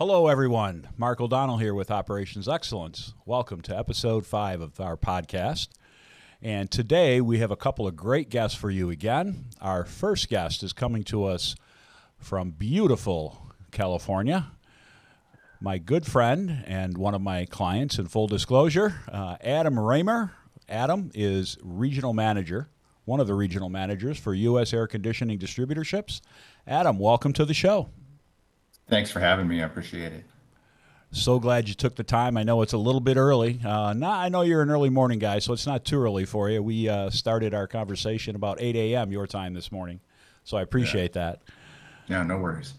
Hello, everyone. Mark O'Donnell here with Operations Excellence. Welcome to episode 5 of our podcast. And today we have a couple of great guests for you again. Our first guest is coming to us from beautiful California. My good friend and one of my clients, in full disclosure, Adam Raymer. Adam is regional manager, one of the regional managers for U.S. Air Conditioning Distributorships. Adam, welcome to the show. Thanks for having me. I appreciate it. So glad you took the time. I know it's a little bit early. I know you're an early morning guy, so it's not too early for you. We started our conversation about 8 a.m. your time this morning, so I appreciate that. Yeah, no worries.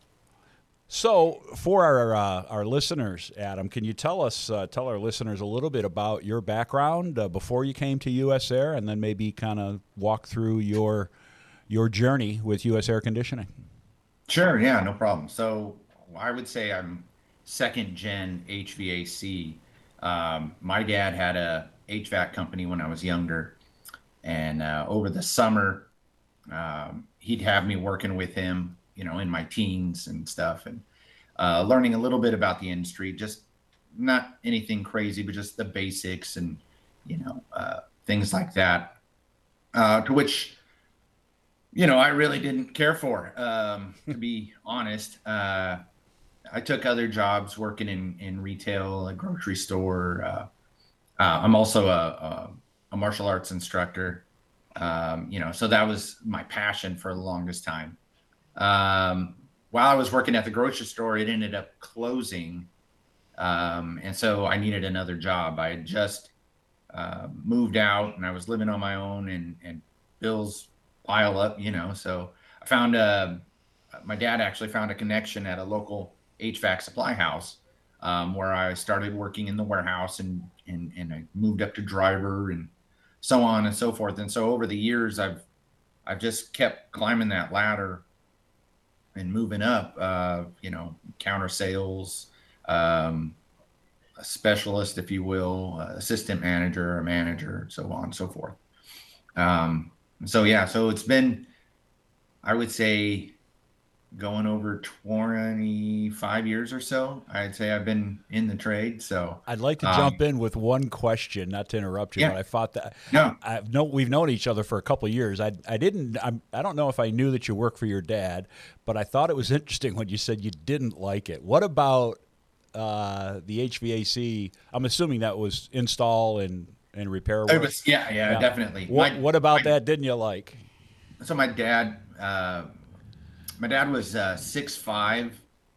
So for our listeners, Adam, can you tell our listeners a little bit about your background before you came to U.S. Air, and then maybe kind of walk through your journey with U.S. Air Conditioning? Sure, yeah, no problem. So I would say I'm second gen HVAC. My dad had a HVAC company when I was younger, and over the summer, he'd have me working with him, in my teens and stuff, and learning a little bit about the industry, just not anything crazy, but just the basics and, things like that, to which I really didn't care for, to be honest. I took other jobs working in retail, a grocery store. I'm also a martial arts instructor, so that was my passion for the longest time. While I was working at the grocery store, it ended up closing. And so I needed another job. I had just moved out and I was living on my own and bills pile up, so I found my dad actually found a connection at a local HVAC supply house, where I started working in the warehouse and I moved up to driver and so on and so forth. And so over the years, I've just kept climbing that ladder and moving up, counter sales, a specialist, if you will, assistant manager, a manager, so on and so forth. So it's been, I would say, going over 25 years or so. I'd say I've been in the trade. So I'd like to jump in with one question, not to interrupt you, but I thought that we've known each other for a couple of years. I don't know if I knew that you worked for your dad, but I thought it was interesting when you said you didn't like it. What about the HVAC? I'm assuming that was install and repair work. It was, yeah, definitely. What about that didn't you like? So my dad was 6'5",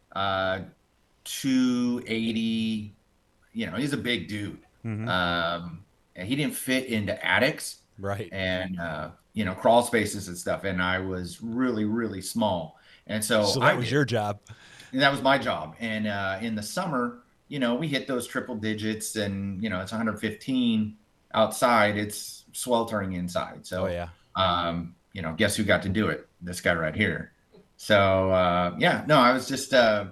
280. He's a big dude. Mm-hmm. And he didn't fit into attics, right? And crawl spaces and stuff. And I was really, really small. And so that was your job. And that was my job. And in the summer, we hit those triple digits, and it's 115 outside. It's sweltering inside. So, guess who got to do it? This guy right here. So, I was just, I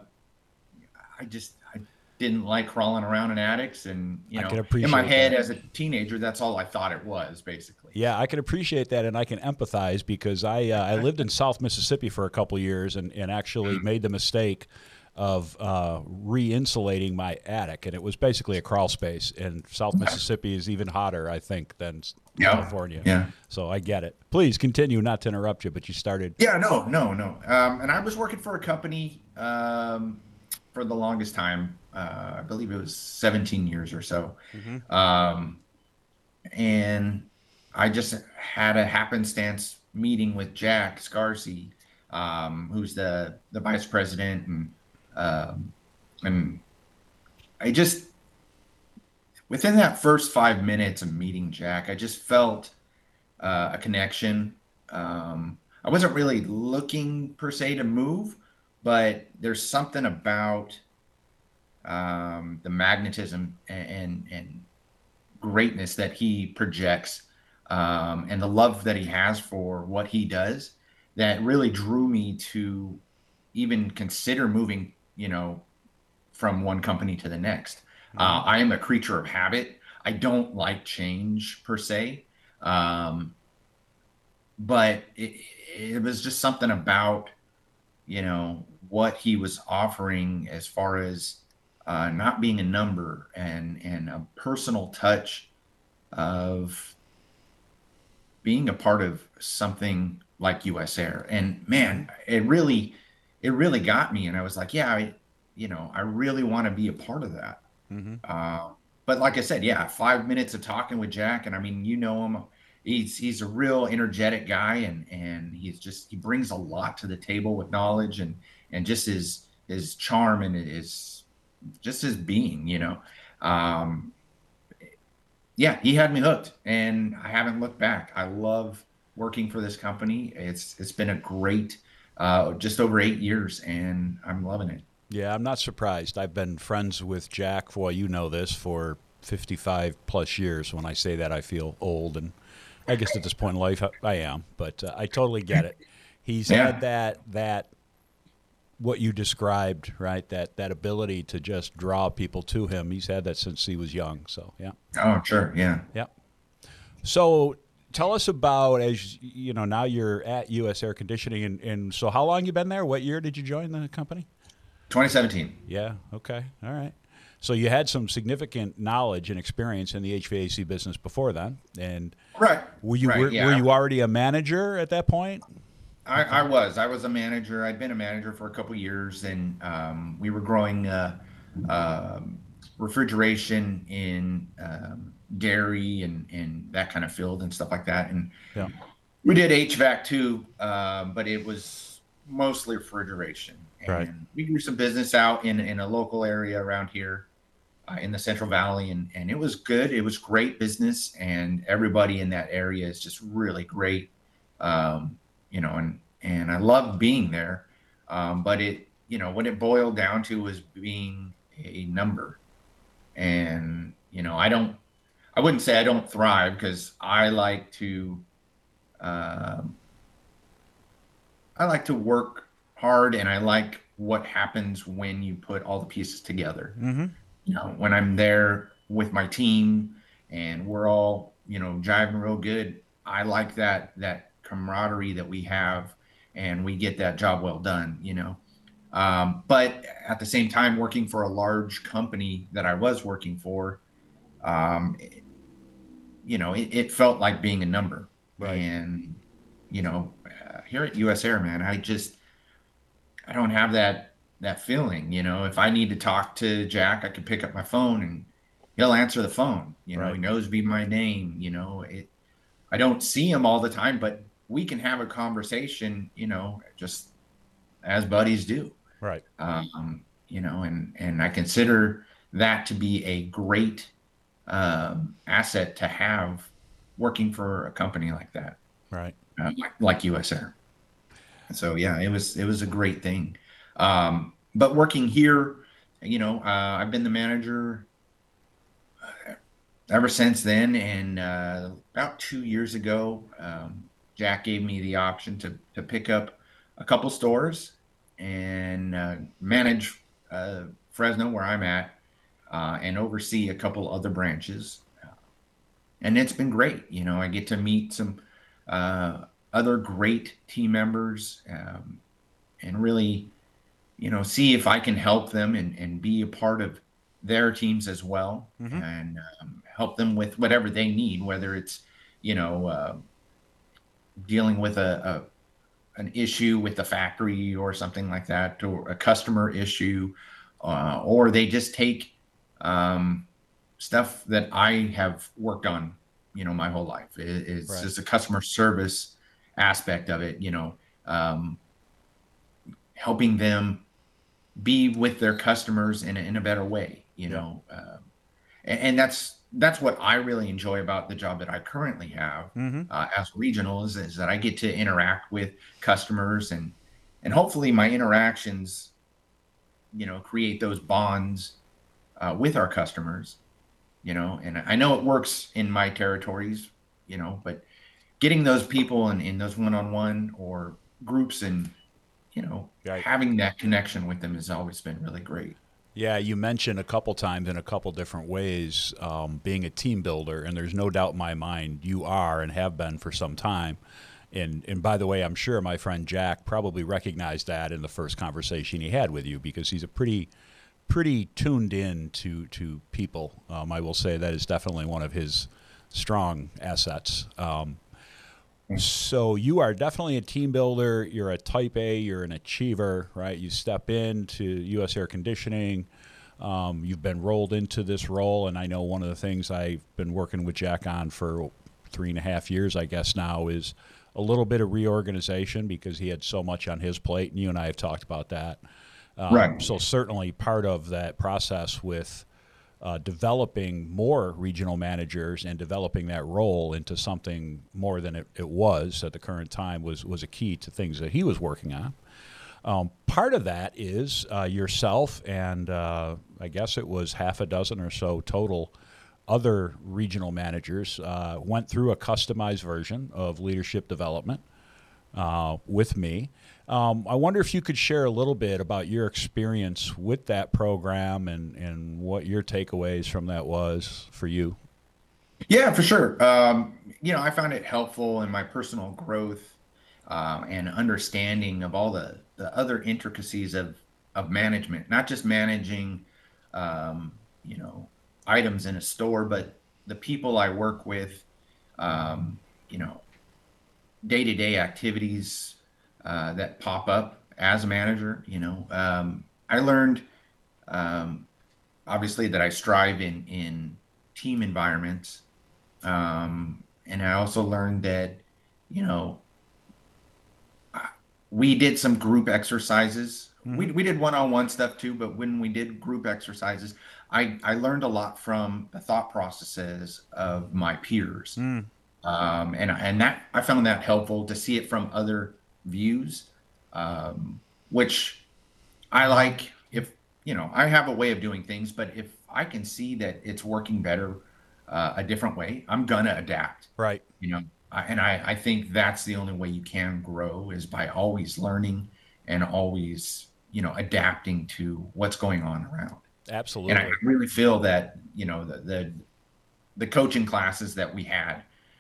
didn't like crawling around in attics, and, in my head as a teenager, that's all I thought it was, basically. Yeah, I can appreciate that, and I can empathize because I lived in South Mississippi for a couple of years and actually made the mistake of re-insulating my attic, and it was basically a crawl space, and South Mississippi is even hotter, I think, than California. Yeah. So I get it. Please continue, not to interrupt you, but you started. Yeah, no. And I was working for a company for the longest time. I believe it was 17 years or so. Mm-hmm. And I just had a happenstance meeting with Jack Scarsey, who's the vice president, and I just, within that first 5 minutes of meeting Jack, I just felt a connection. I wasn't really looking per se to move, but there's something about the magnetism and greatness that he projects, and the love that he has for what he does, that really drew me to even consider moving, from one company to the next. I am a creature of habit. I don't like change per se. But it was just something about, what he was offering as far as not being a number and a personal touch of being a part of something like US Air. And man, it really got me. And I was like, yeah, I really want to be a part of that. Mm-hmm. But like I said, yeah, 5 minutes of talking with Jack, and I mean, you know him. He's a real energetic guy, and he brings a lot to the table with knowledge and just his charm and his being, yeah, he had me hooked, and I haven't looked back. I love working for this company. It's been a great just over 8 years, and I'm loving it. Yeah, I'm not surprised. I've been friends with Jack, for 55 plus years. When I say that, I feel old, and I guess at this point in life I am, but I totally get it. He's had that what you described, right? That ability to just draw people to him. He's had that since he was young. So yeah. Oh, sure, yeah. Yeah. So tell us about, as you know, now you're at U.S. Air Conditioning, and so how long you been there? What year did you join the company? 2017. Yeah. Okay. All right. So you had some significant knowledge and experience in the HVAC business before then, and Right. were you already a manager at that point? I was a manager. I'd been a manager for a couple years, and we were growing refrigeration in dairy and that kind of field and stuff like that. And Yeah. we did HVAC too, but it was mostly refrigeration. And Right. we grew some business out in a local area around here in the Central Valley, and it was good. It was great business, and everybody in that area is just really great. And I loved being there. But what it boiled down to was being a number. And, I wouldn't say I don't thrive, because I like to work hard, and I like what happens when you put all the pieces together. Mm-hmm. When I'm there with my team and we're all, jiving real good, I like that camaraderie that we have, and we get that job well done, But at the same time, working for a large company that I was working for, it felt like being a number. Right. And, here at US Air, man, I don't have that feeling. If I need to talk to Jack, I can pick up my phone and he'll answer the phone. Right. He knows me my name. I don't see him all the time, but we can have a conversation, just as buddies do. Right. And I consider that to be a great asset to have working for a company like that. Right. Like US Air. So yeah, it was a great thing. But working here, I've been the manager ever since then. And about 2 years ago, Jack gave me the option to pick up a couple stores and manage Fresno, where I'm at, and oversee a couple other branches. And it's been great. I get to meet some other great team members, and really, see if I can help them and be a part of their teams as well. Mm-hmm. And help them with whatever they need, whether it's, dealing with an issue with the factory or something like that, or a customer issue, or they just take stuff that I have worked on, my whole life. It's right. Just a customer service aspect of it, helping them be with their customers in a better way, and that's what I really enjoy about the job that I currently have. Mm-hmm. As regional is that I get to interact with customers, and hopefully my interactions, create those bonds with our customers, and I know it works in my territories, but getting those people in those one-on-one or groups and, right. having that connection with them has always been really great. Yeah, you mentioned a couple times in a couple different ways being a team builder, and there's no doubt in my mind you are and have been for some time. And by the way, I'm sure my friend Jack probably recognized that in the first conversation he had with you, because he's a pretty tuned in to people. I will say that is definitely one of his strong assets. So you are definitely a team builder. You're a type A. You're an achiever, right? You step into U.S. Air Conditioning. You've been rolled into this role, and I know one of the things I've been working with Jack on for 3.5 years, I guess now, is a little bit of reorganization, because he had so much on his plate, and you and I have talked about that. Right. So certainly part of that process with developing more regional managers and developing that role into something more than it was at the current time was a key to things that he was working on. Part of that is yourself and I guess it was half a dozen or so total other regional managers went through a customized version of leadership development with me. I wonder if you could share a little bit about your experience with that program and what your takeaways from that was for you. Yeah, for sure. I found it helpful in my personal growth and understanding of all the other intricacies of management, not just managing, um, you know, items in a store, but the people I work with, um, you know, day-to-day activities that pop up as a manager. I learned um, obviously that I strive in team environments, and I also learned that you know we did some group exercises. Mm-hmm. We did one-on-one stuff too, but when we did group exercises, I learned a lot from the thought processes of my peers. Mm. And that I found that helpful to see it from other views, which I like. If I have a way of doing things, but if I can see that it's working better a different way, I'm gonna adapt. Right. And I think that's the only way you can grow, is by always learning and always adapting to what's going on around. And I Absolutely. really feel that the coaching classes that we had,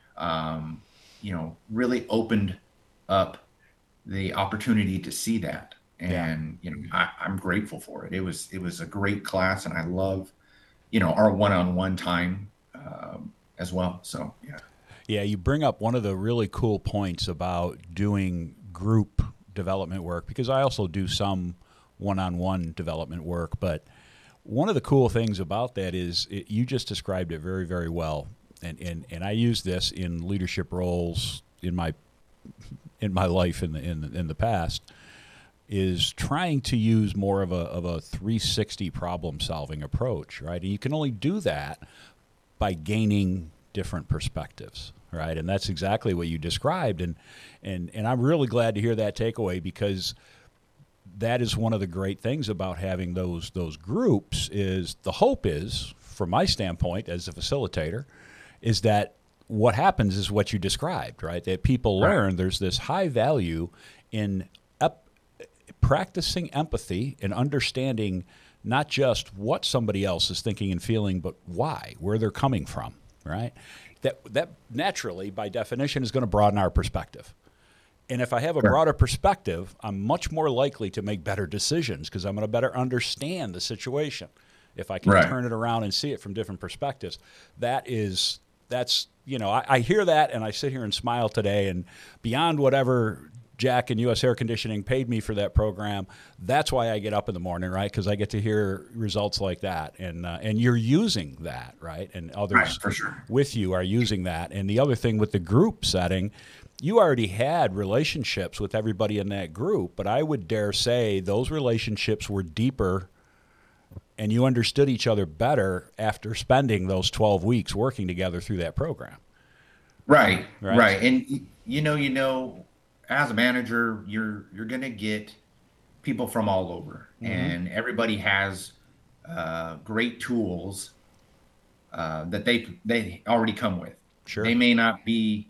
really opened up the opportunity to see that. Yeah. And I'm grateful for it. It was a great class, and I love our one-on-one time as well. So yeah. Yeah, you bring up one of the really cool points about doing group development work, because I also do some one-on-one development work. But one of the cool things about that is you just described it very, very well. And I use this in leadership roles in my life in the past, is trying to use more of a 360 problem solving approach, right? And you can only do that by gaining different perspectives, right? And that's exactly what you described. And I'm really glad to hear that takeaway, because that is one of the great things about having those groups. Is the hope is, from my standpoint as a facilitator, is that what happens is what you described, right? That people learn there's this high value in practicing empathy and understanding not just what somebody else is thinking and feeling, but why, where they're coming from, right? That naturally, by definition, is going to broaden our perspective. And if I have a broader perspective, I'm much more likely to make better decisions, because I'm going to better understand the situation. If I can turn it around and see it from different perspectives, that's I hear that and I sit here and smile today, and beyond whatever Jack and U.S. Air Conditioning paid me for that program, that's why I get up in the morning, right? Because I get to hear results like that, and you're using that, right? And others for sure with you are using that. And the other thing with the group setting, you already had relationships with everybody in that group, but I would dare say those relationships were deeper, and you understood each other better after spending those 12 weeks working together through that program. Right. And as a manager, you're gonna get people from all over, and everybody has great tools that they already come with. Sure. They may not be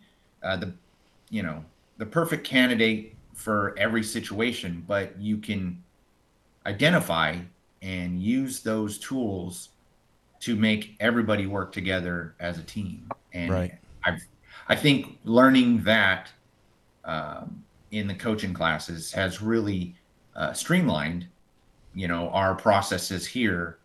the perfect candidate for every situation, but you can identify and use those tools to make everybody work together as a team. And Right. I think learning that in the coaching classes has really streamlined, our processes here,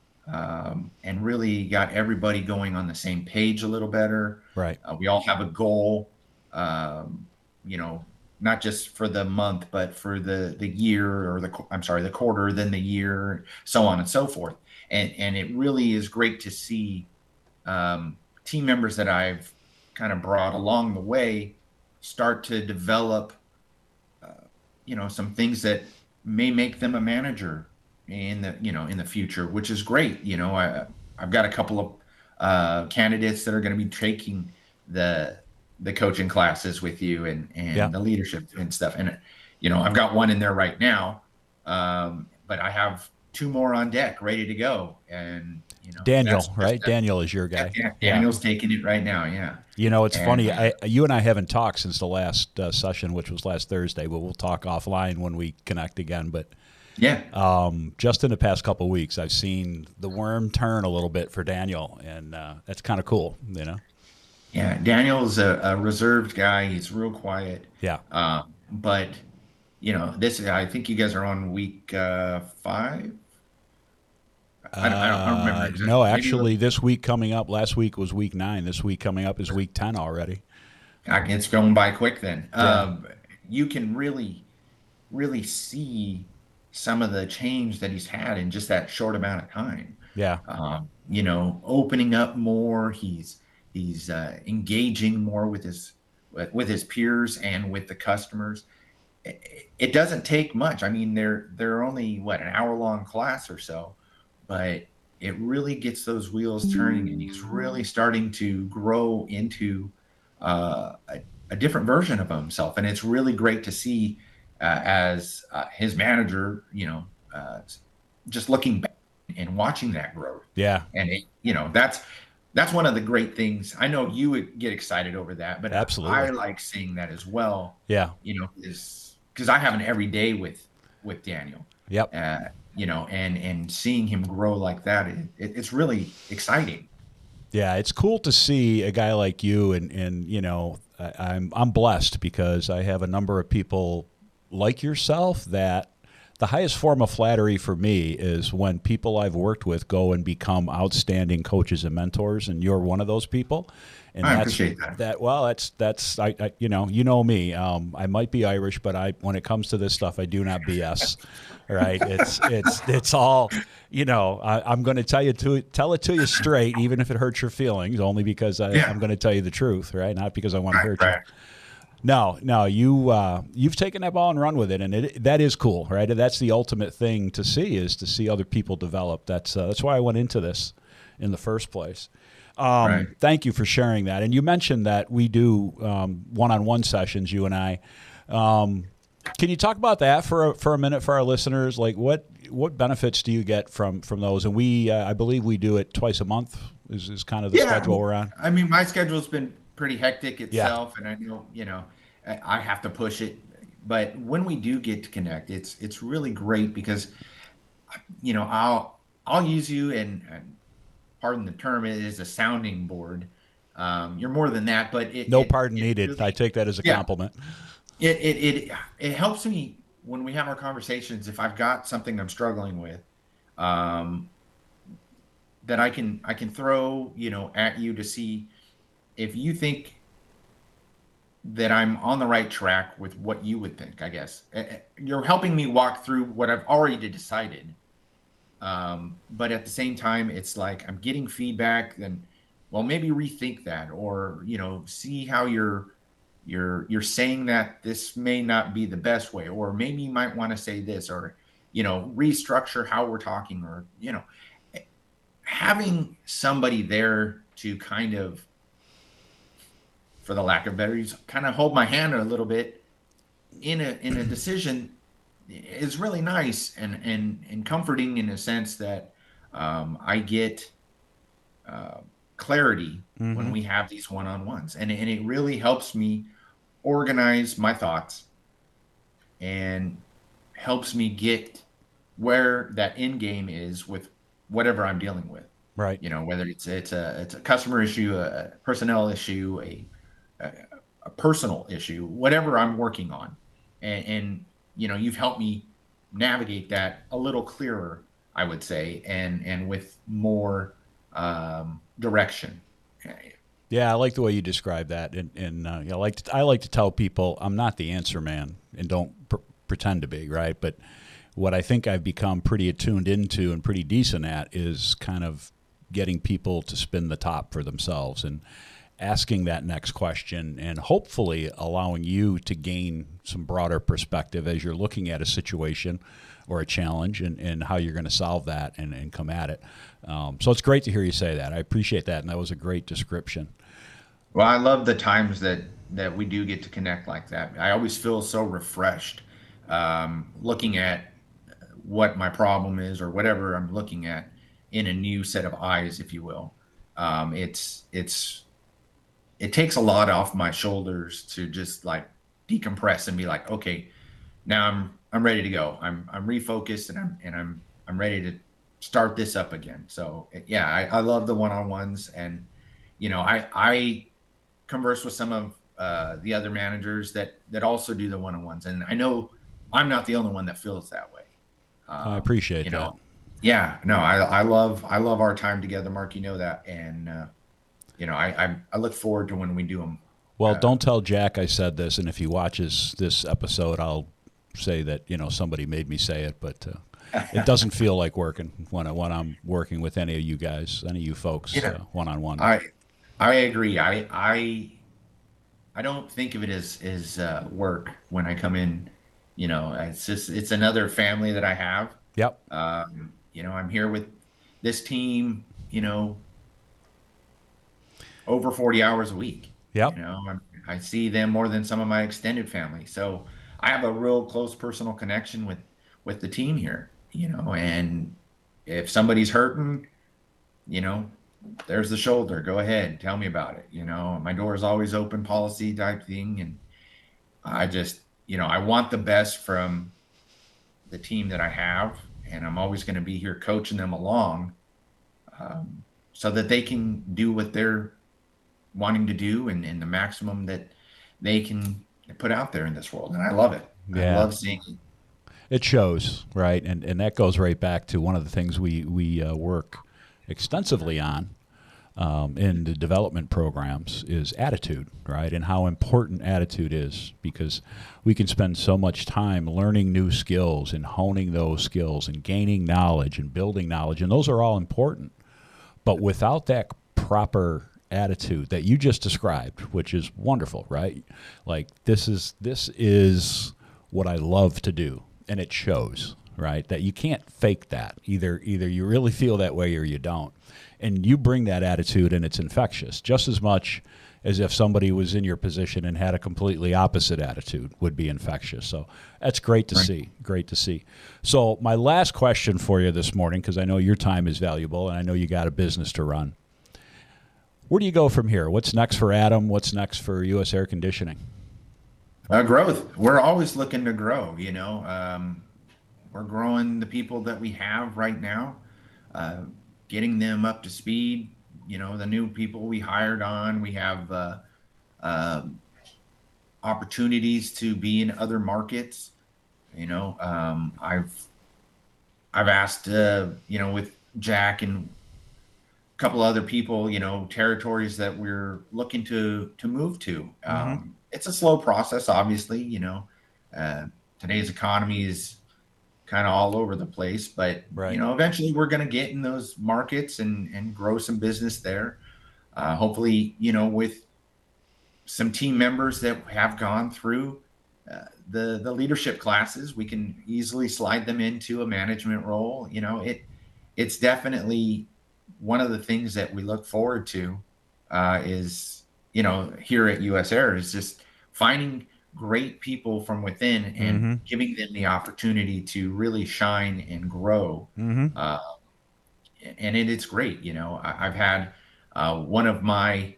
and really got everybody going on the same page a little better. Right. We all have a goal, um, you know, not just for the month, but for the year, or the quarter, then the year, so on and so forth. And it really is great to see team members that I've kind of brought along the way start to develop, some things that may make them a manager in the future, which is great. I've got a couple of candidates that are going to be taking the coaching classes with you, and the leadership and stuff. And I've got one in there right now, but I have two more on deck ready to go. And Daniel, right? Daniel is your guy. Yeah, Daniel's taking it right now. Yeah. It's funny. You and I haven't talked since the last session, which was last Thursday, but we'll talk offline when we connect again. But yeah, just in the past couple of weeks, I've seen the worm turn a little bit for Daniel, and that's kind of cool. Yeah, Daniel's a reserved guy. He's real quiet. Yeah. But I think you guys are on week 5. I don't remember exactly. No, actually, this week coming up. Last week was week 9. This week coming up is week 10 already. It's going by quick then. Yeah. You can really, really see some of the change that he's had in just that short amount of time. Yeah. Opening up more. He's engaging more with his peers and with the customers. It doesn't take much. I mean, they're only an hour-long class or so, but it really gets those wheels turning, and he's really starting to grow into a different version of himself. And it's really great to see as his manager, just looking back and watching that growth. Yeah. And that's one of the great things. I know you would get excited over that, but absolutely, I like seeing that as well. Yeah. Because I have an everyday with Daniel. Yep. And seeing him grow like that, it's really exciting. Yeah, it's cool to see a guy like you, and I'm blessed because I have a number of people like yourself that the highest form of flattery for me is when people I've worked with go and become outstanding coaches and mentors, and you're one of those people. And I appreciate that. Well, that's you know me. I might be Irish, but when it comes to this stuff, I do not BS. Right? It's all, I'm going to tell it to you straight, even if it hurts your feelings, only because I'm going to tell you the truth, right? Not because I want to hurt you. No, you've taken that ball and run with it, and that is cool, right? That's the ultimate thing to see, is to see other people develop. That's why I went into this in the first place. Right. Thank you for sharing that. And you mentioned that we do one-on-one sessions, you and I. Can you talk about that for a minute for our listeners? Like what benefits do you get from those? And I believe we do it twice a month is kind of the schedule we're on. I mean, my schedule's been pretty hectic itself, and I know, I have to push it. But when we do get to connect, it's really great because, I'll use you, and pardon the term, it is a sounding board. You're more than that, but no pardon needed. Really, I take that as a compliment. It helps me when we have our conversations. If I've got something I'm struggling with, that I can throw at you to see if you think that I'm on the right track with what you would think. I guess you're helping me walk through what I've already decided. But at the same time, it's like I'm getting feedback. Then, well, maybe rethink that, or see how you're saying that this may not be the best way, or maybe you might want to say this, or restructure how we're talking, or having somebody there to kind of, for the lack of better use, kind of hold my hand a little bit in a decision is really nice and comforting, in a sense that I get clarity when we have these one-on-ones, and it really helps me organize my thoughts and helps me get where that end game is with whatever I'm dealing with. Right. Whether it's a customer issue, a personnel issue, a personal issue, whatever I'm working on, and you've helped me navigate that a little clearer, I would say, and with more direction. Yeah, I like the way you describe that, and I like to tell people I'm not the answer man, and don't pretend to be, right. But what I think I've become pretty attuned into and pretty decent at is kind of getting people to spin the top for themselves and asking that next question, and hopefully allowing you to gain some broader perspective as you're looking at a situation or a challenge, and how you're going to solve that and come at it. So it's great to hear you say that. I appreciate that, and that was a great description. Well, I love the times that we do get to connect like that. I always feel so refreshed, looking at what my problem is or whatever I'm looking at in a new set of eyes, if you will. It takes a lot off my shoulders to just like decompress and be like, okay, now I'm ready to go. I'm refocused, and I'm ready to start this up again. So yeah, I love the one-on-ones, and I converse with some of the other managers that also do the one-on-ones, and I know I'm not the only one that feels that way. I appreciate that. Yeah, no, I love our time together, Mark. You know that, and I look forward to when we do them. Well, don't tell Jack I said this, and if he watches this episode, I'll say that somebody made me say it, but it doesn't feel like working when I'm working with any of you guys, any of you folks, one-on-one. I agree. I don't think of it as work when I come in. It's another family that I have. Yep. I'm here with this team. Over 40 hours a week. Yep. I see them more than some of my extended family. So I have a real close personal connection with the team here, and if somebody's hurting, there's the shoulder, go ahead, tell me about it. My door is always open policy type thing. And I just, I want the best from the team that I have, and I'm always going to be here coaching them along, so that they can do what they're wanting to do and the maximum that they can put out there in this world. And I love it. Yeah. I love seeing it. It shows, right? And that goes right back to one of the things we work extensively on in the development programs is attitude, right? And how important attitude is, because we can spend so much time learning new skills and honing those skills and gaining knowledge and building knowledge, and those are all important. But without that proper attitude that you just described, which is wonderful, right? Like this is what I love to do, and it shows, right? That you can't fake that. Either you really feel that way or you don't. And you bring that attitude, and it's infectious, just as much as if somebody was in your position and had a completely opposite attitude would be infectious. So that's great to see. Great to see. So my last question for you this morning, because I know your time is valuable and I know you got a business to run. Where do you go from here? What's next for Adam? What's next for U.S. Air Conditioning? Growth. We're always looking to grow. We're growing the people that we have right now, getting them up to speed. The new people we hired on. We have opportunities to be in other markets. I've asked, with Jack and couple other people, territories that we're looking to move to. It's a slow process, obviously. Today's economy is kind of all over the place, but right. Eventually we're going to get in those markets and grow some business there. Hopefully, with some team members that have gone through the leadership classes, we can easily slide them into a management role. It's definitely one of the things that we look forward to is, here at US Air, is just finding great people from within and giving them the opportunity to really shine and grow. And it's great. I've had one of my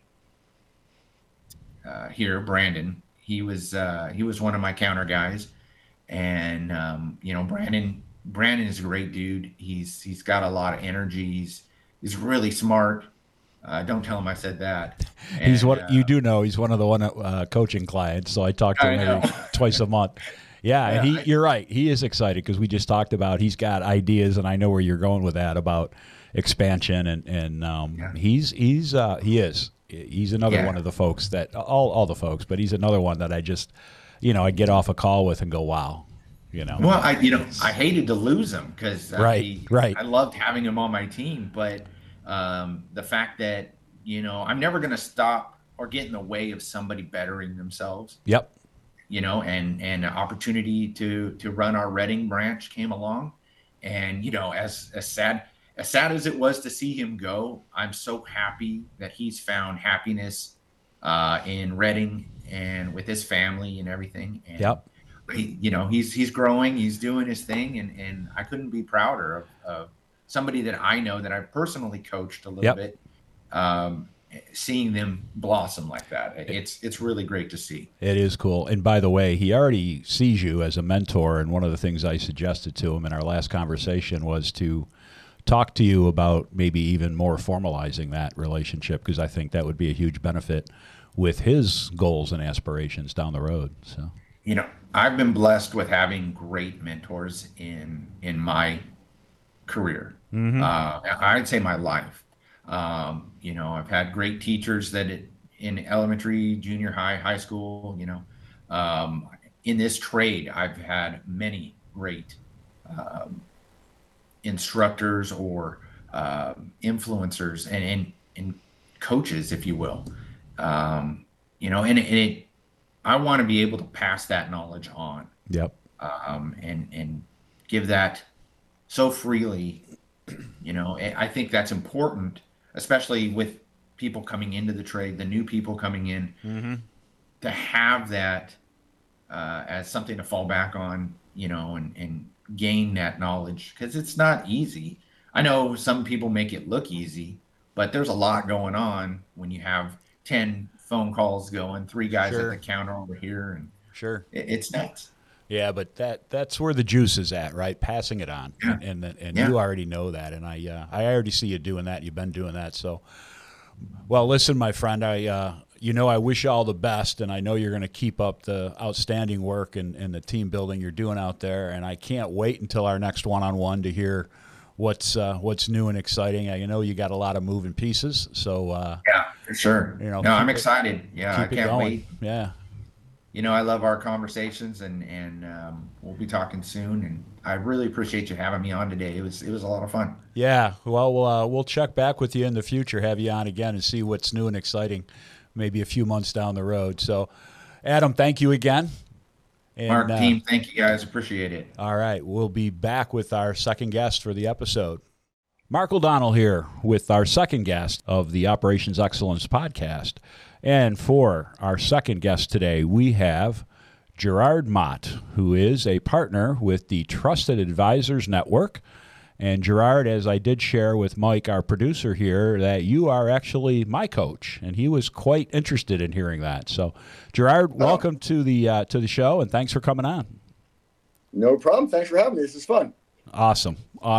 here, Brandon, he was one of my counter guys, and Brandon is a great dude. He's got a lot of energy. He's really smart. Don't tell him I said that. He's And what you do know. He's one of the coaching clients, so I talk to I him know. maybe twice a month. Yeah, and Yeah, you're right. He is excited because we just talked about he's got ideas, and I know where you're going with that about expansion, and he is. He's another one yeah. of the folks that all the folks, but he's another one that I just, I get off a call with and go, wow, Well, I hated to lose him because Right, right. I loved having him on my team, but the fact that I'm never going to stop or get in the way of somebody bettering themselves, Yep. and an opportunity to run our Reading branch came along, and as sad as it was to see him go, I'm so happy that he's found happiness in Reading and with his family and everything, and Yep. he's growing, he's doing his thing, and I couldn't be prouder of somebody that I know that I've personally coached a little Yep. bit, seeing them blossom like that. It's really great to see. It is cool. And by the way, he already sees you as a mentor. And one of the things I suggested to him in our last conversation was to talk to you about maybe even more formalizing that relationship, because I think that would be a huge benefit with his goals and aspirations down the road. So, I've been blessed with having great mentors in my career. I'd say my life. I've had great teachers in elementary, junior high, high school. In this trade, I've had many great instructors or influencers and coaches, if you will. I want to be able to pass that knowledge on, yep. and give that so freely. I think that's important, especially with people coming into the trade, the new people coming in, to have that as something to fall back on, and gain that knowledge, because it's not easy. I know some people make it look easy, but there's a lot going on when you have 10 phone calls going, 3 guys at the counter over here, and Sure. it's nuts. Yeah, but that's where the juice is at, right? Passing it on, Yeah. and Yeah. you already know that, and I already see you doing that. You've been doing that, so. Well, listen, my friend, I wish you all the best, and I know you're going to keep up the outstanding work and the team building you're doing out there, and I can't wait until our next one-on-one to hear what's new and exciting. I know you got a lot of moving pieces, so Yeah, for sure. No, I'm excited. Yeah, I keep it can't going. wait. Yeah. I love our conversations, and we'll be talking soon. And I really appreciate you having me on today. It was a lot of fun. Yeah, well, we'll check back with you in the future, have you on again, and see what's new and exciting, maybe a few months down the road. So, Adam, thank you again. And, Mark, team, thank you guys. Appreciate it. All right, we'll be back with our second guest for the episode. Mark O'Donnell here with our second guest of the Operations Excellence podcast. And for our second guest today, we have Gerard Mott, who is a partner with the Trusted Advisors Network. And Gerard, as I did share with Mike, our producer here, that you are actually my coach, and he was quite interested in hearing that. So, Gerard, welcome to the show, and thanks for coming on. No problem. Thanks for having me. This is fun. Awesome.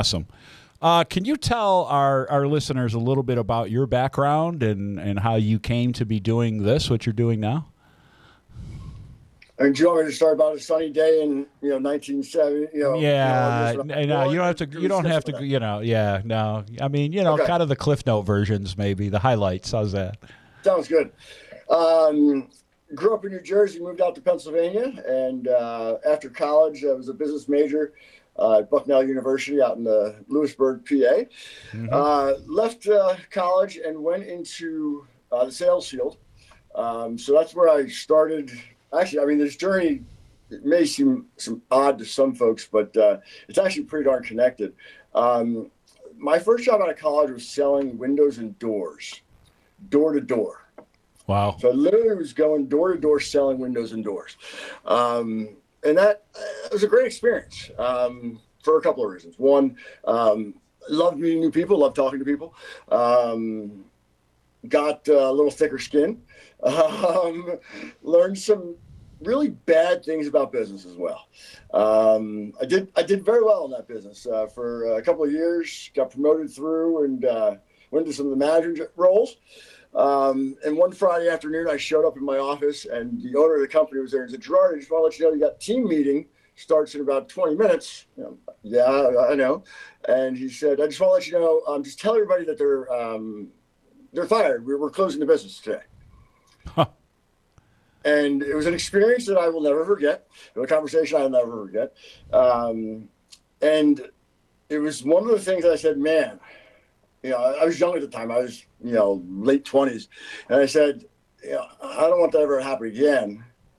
Can you tell our listeners a little bit about your background and how you came to be doing this, what you're doing now? And do you want me to start about a sunny day in 1970? Yeah, no, you don't have to. You don't have to. Yeah, no. I mean, Okay. kind of the Cliff Note versions, maybe the highlights. How's that? Sounds good. Grew up in New Jersey, moved out to Pennsylvania, and after college, I was a business major at Bucknell University out in Lewisburg, PA. Left college and went into the sales field. So that's where I started. Actually, I mean, this journey, it may seem odd to some folks, but it's actually pretty darn connected. My first job out of college was selling windows and doors, door to door. Wow. So I literally was going door to door selling windows and doors. And that was a great experience for a couple of reasons. One, loved meeting new people, loved talking to people. Got a little thicker skin. Learned some really bad things about business as well. I did very well in that business for a couple of years. Got promoted through, and went into some of the management roles. And one Friday afternoon, I showed up in my office, and the owner of the company was there and said, "Gerard, I just want to let you know you got team meeting, starts in about 20 minutes. Yeah, I know. And he said, "I just want to let you know, just tell everybody that they're fired. We're closing the business today." Huh. And it was an experience that I will never forget, a conversation I'll never forget. And it was one of the things I said, man, I was young at the time. I was, late 20s. And I said, I don't want that ever to happen again.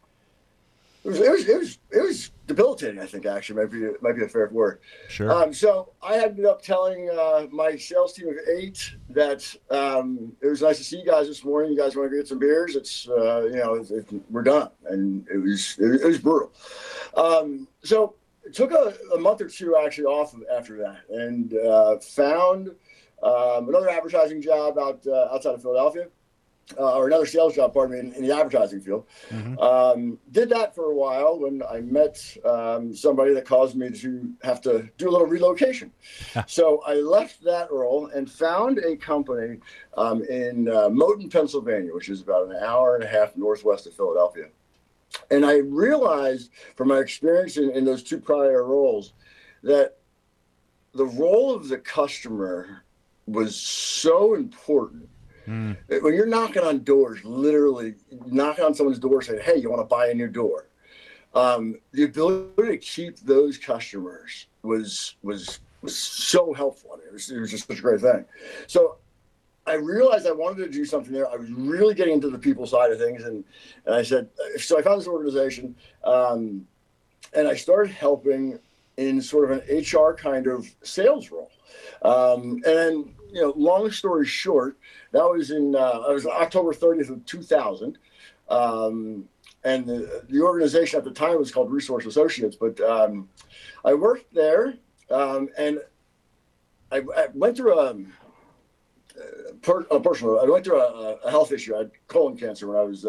It was debilitating, I think, actually, might be a fair word. Sure. So I ended up telling my sales team of 8 that it was nice to see you guys this morning. You guys want to get some beers? It's we're done, and it was brutal. So it took a month or two actually off after that, and found another advertising job outside of Philadelphia. Or another sales job, pardon me, in the advertising field. Mm-hmm. Did that for a while when I met somebody that caused me to have to do a little relocation. So I left that role and found a company in Moton, Pennsylvania, which is about an hour and a half northwest of Philadelphia. And I realized from my experience in those 2 prior roles that the role of the customer was so important. When you're knocking on doors, literally knocking on someone's door saying, "Hey, you want to buy a new door?" The ability to keep those customers was so helpful. I mean, it was just such a great thing. So I realized I wanted to do something there. I was really getting into the people side of things. And I said, so I found this organization and I started helping in sort of an HR kind of sales role. And then, long story short, that was I was October 30th of 2000. And the organization at the time was called Resource Associates, but I worked there and I went through I went through a health issue. I had colon cancer when I was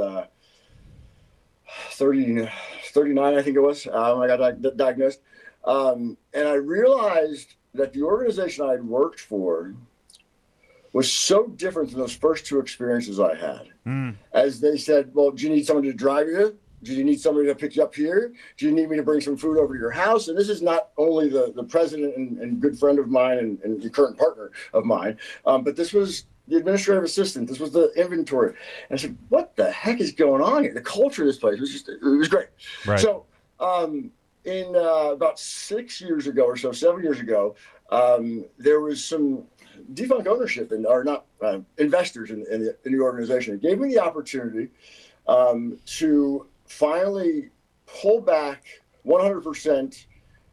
39, I think it was, when I got diagnosed. And I realized that the organization I had worked for was so different than those first 2 experiences I had. As they said, "Well, do you need someone to drive you? Do you need somebody to pick you up here? Do you need me to bring some food over to your house?" And this is not only the president and good friend of mine and the current partner of mine, but this was the administrative assistant. This was the inventory. And I said, what the heck is going on here? The culture of this place was it was great. Right. So in about 6 years ago or so, 7 years ago, there was some defunct ownership investors in the organization. It gave me the opportunity to finally pull back 100%,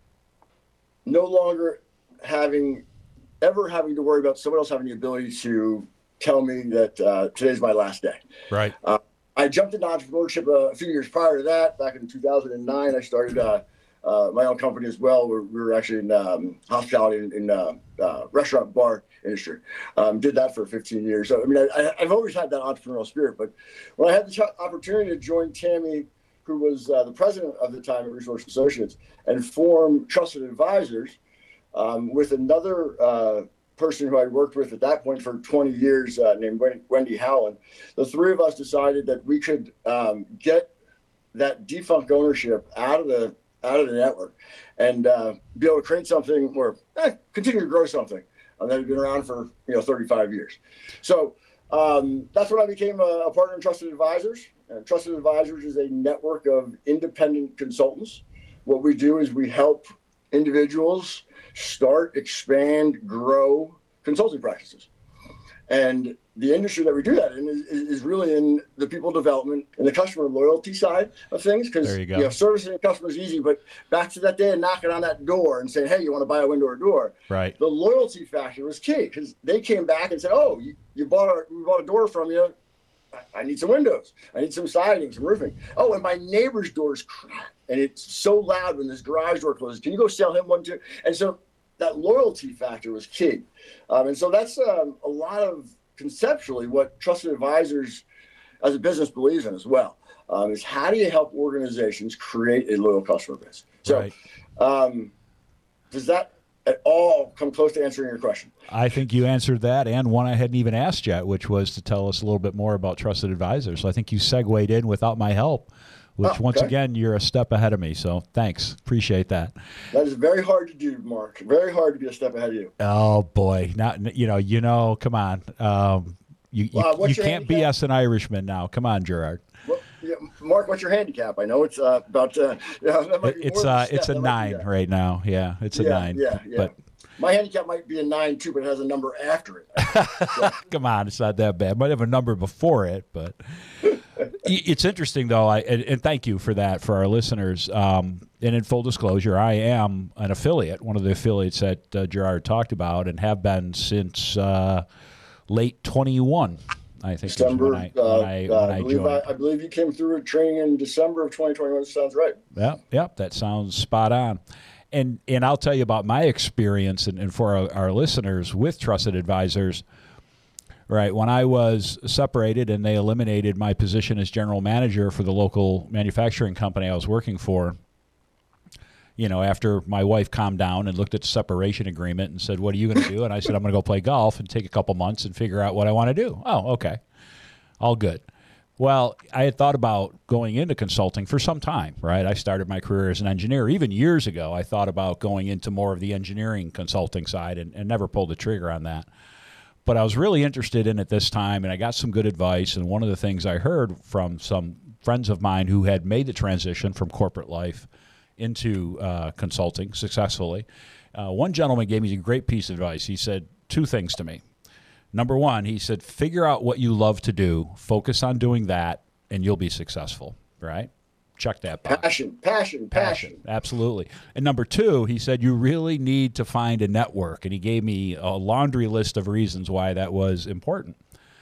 no longer having to worry about someone else having the ability to tell me that today's my last day. Right. I jumped into entrepreneurship a few years prior to that. Back in 2009, I started my own company as well. We were actually in hospitality in restaurant bar industry. Did that for 15 years. So, I mean, I've always had that entrepreneurial spirit. But when I had the opportunity to join Tammy, who was the president of the time at Resource Associates, and form Trusted Advisors with another person who I worked with at that point for 20 years named Wendy Howland, the 3 of us decided that we could get that defunct ownership out of the network and be able to create something or continue to grow something that had been around for 35 years. So that's when I became a partner in Trusted Advisors. And Trusted Advisors is a network of independent consultants. What we do is we help individuals start, expand, grow consulting practices. And the industry that we do that in is really in the people development and the customer loyalty side of things. Because servicing a customer is easy, but back to that day and knocking on that door and saying, "Hey, you want to buy a window or door?" Right. The loyalty factor was key because they came back and said, "Oh, we bought a door from you. I need some windows. I need some siding, some roofing. Oh, and my neighbor's door's cracked, and it's so loud when this garage door closes. Can you go sell him one too?" And so that loyalty factor was key. And so that's a lot of conceptually what Trusted Advisors as a business believes in as well, is how do you help organizations create a loyal customer base? So does that at all come close to answering your question. I think you answered that, and one I hadn't even asked yet, which was to tell us a little bit more about Trusted Advisors. So I think you segued in without my help, which once again, you're a step ahead of me. So thanks. Appreciate that. That is very hard to do, Mark. Very hard to be a step ahead of you. Oh boy. Not, come on. You can't BS an Irishman now. Come on, Gerard. Well, yeah, Mark, what's your handicap? I know it's about it's a 9 right now. Yeah, it's a 9. Yeah. But my handicap might be a 9 too, but it has a number after it. So. Come on, it's not that bad. Might have a number before it, but it's interesting though. And thank you for that for our listeners. And in full disclosure, I am an affiliate, one of the affiliates that Gerard talked about, and have been since late 21. I think December. When I joined. I believe you came through a training in December of 2021. Sounds right. Yeah, that sounds spot on. And I'll tell you about my experience, and for our listeners with Trusted Advisors. Right, when I was separated and they eliminated my position as general manager for the local manufacturing company I was working for. After my wife calmed down and looked at the separation agreement and said, "What are you going to do?" And I said, "I'm going to go play golf and take a couple months and figure out what I want to do." Oh, okay. All good. Well, I had thought about going into consulting for some time, right? I started my career as an engineer. Even years ago, I thought about going into more of the engineering consulting side and never pulled the trigger on that. But I was really interested in it this time, and I got some good advice. And one of the things I heard from some friends of mine who had made the transition from corporate life into consulting successfully, one gentleman gave me a great piece of advice. He said 2 things to me. Number 1, he said, figure out what you love to do, focus on doing that, and you'll be successful, right? Check that box. Passion. Absolutely. And number 2, he said, you really need to find a network. And he gave me a laundry list of reasons why that was important.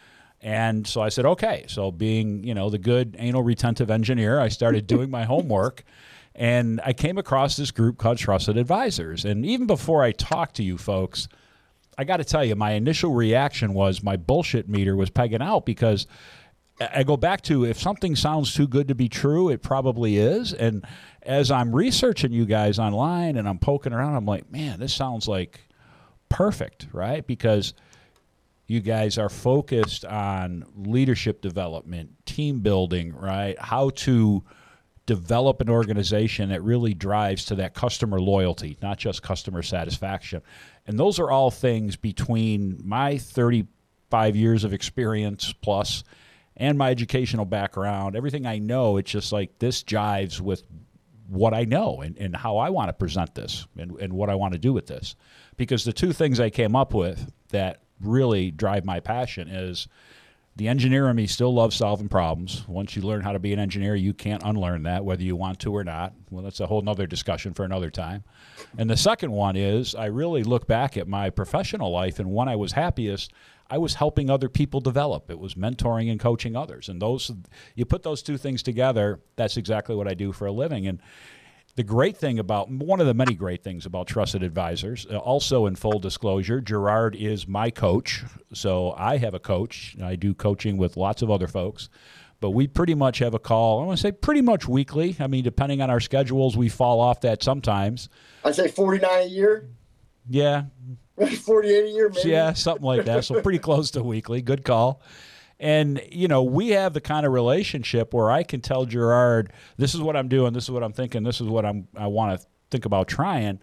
And so I said, okay. So being, the good anal retentive engineer, I started doing my homework. And I came across this group called Trusted Advisors. And even before I talked to you folks, I got to tell you, my initial reaction was my bullshit meter was pegging out, because I go back to, if something sounds too good to be true, it probably is. And as I'm researching you guys online and I'm poking around, I'm like, man, this sounds like perfect, right? Because you guys are focused on leadership development, team building, right? How to develop an organization that really drives to that customer loyalty, not just customer satisfaction. And those are all things between my 35 years of experience plus and my educational background, everything I know. It's just like this jives with what I know and how I want to present this and what I want to do with this. Because the 2 things I came up with that really drive my passion is the engineer in me still loves solving problems. Once you learn how to be an engineer, you can't unlearn that, whether you want to or not. Well, that's a whole other discussion for another time. And the second one is I really look back at my professional life, and when I was happiest, I was helping other people develop. It was mentoring and coaching others. And you put those 2 things together, that's exactly what I do for a living. And the great thing about, one of the many great things about Trusted Advisors, also in full disclosure, Gerard is my coach. So I have a coach. I do coaching with lots of other folks. But we pretty much have a call, I want to say pretty much weekly. I mean, depending on our schedules, we fall off that sometimes. I'd say 49 a year. Yeah. 48 a year, maybe. Yeah, something like that. So pretty close to weekly. Good call. And, we have the kind of relationship where I can tell Gerard, this is what I'm doing, this is what I'm thinking, this is what I want to think about trying.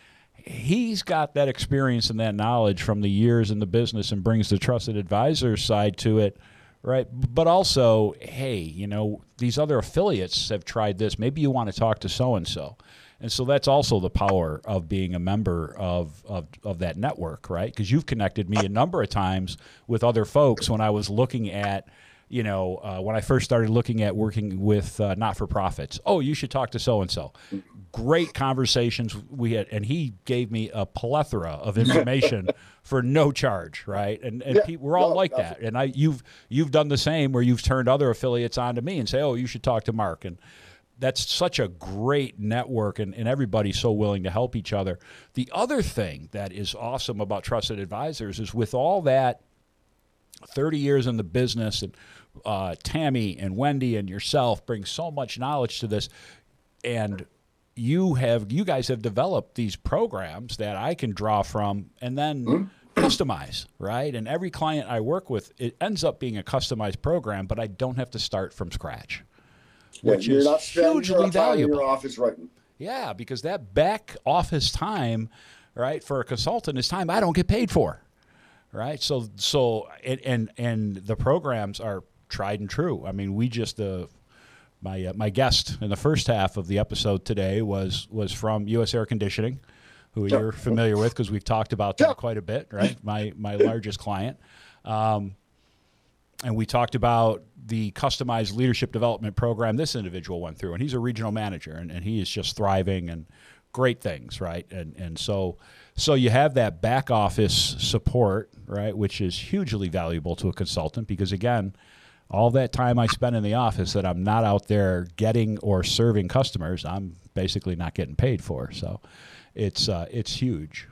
He's got that experience and that knowledge from the years in the business and brings the Trusted Advisor side to it, right? But also, hey, these other affiliates have tried this. Maybe you want to talk to so-and-so. And so that's also the power of being a member of that network, right? Because you've connected me a number of times with other folks when I was looking at, when I first started looking at working with not-for-profits. Oh, you should talk to so-and-so. Great conversations we had, and he gave me a plethora of information for no charge, right? And we're all like that. And you've done the same, where you've turned other affiliates on to me and say, oh, you should talk to Mark. And that's such a great network, and everybody's so willing to help each other. The other thing that is awesome about Trusted Advisors is, with all that 30 years in the business, and Tammy and Wendy and yourself bring so much knowledge to this, and you guys have developed these programs that I can draw from and then customize, right? And every client I work with, it ends up being a customized program, but I don't have to start from scratch, which you're is not hugely valuable. In your office writing. Yeah, because that back office time, right, for a consultant is time I don't get paid for, right? So and the programs are tried and true. I mean, we just my guest in the first half of the episode today was from U.S. Air Conditioning, who you're familiar with because we've talked about them quite a bit, right? My largest client. And we talked about the customized leadership development program this individual went through. And he's a regional manager, and he is just thriving and great things, right? And so you have that back office support, right, which is hugely valuable to a consultant because, again, all that time I spend in the office that I'm not out there getting or serving customers, I'm basically not getting paid for. So it's huge.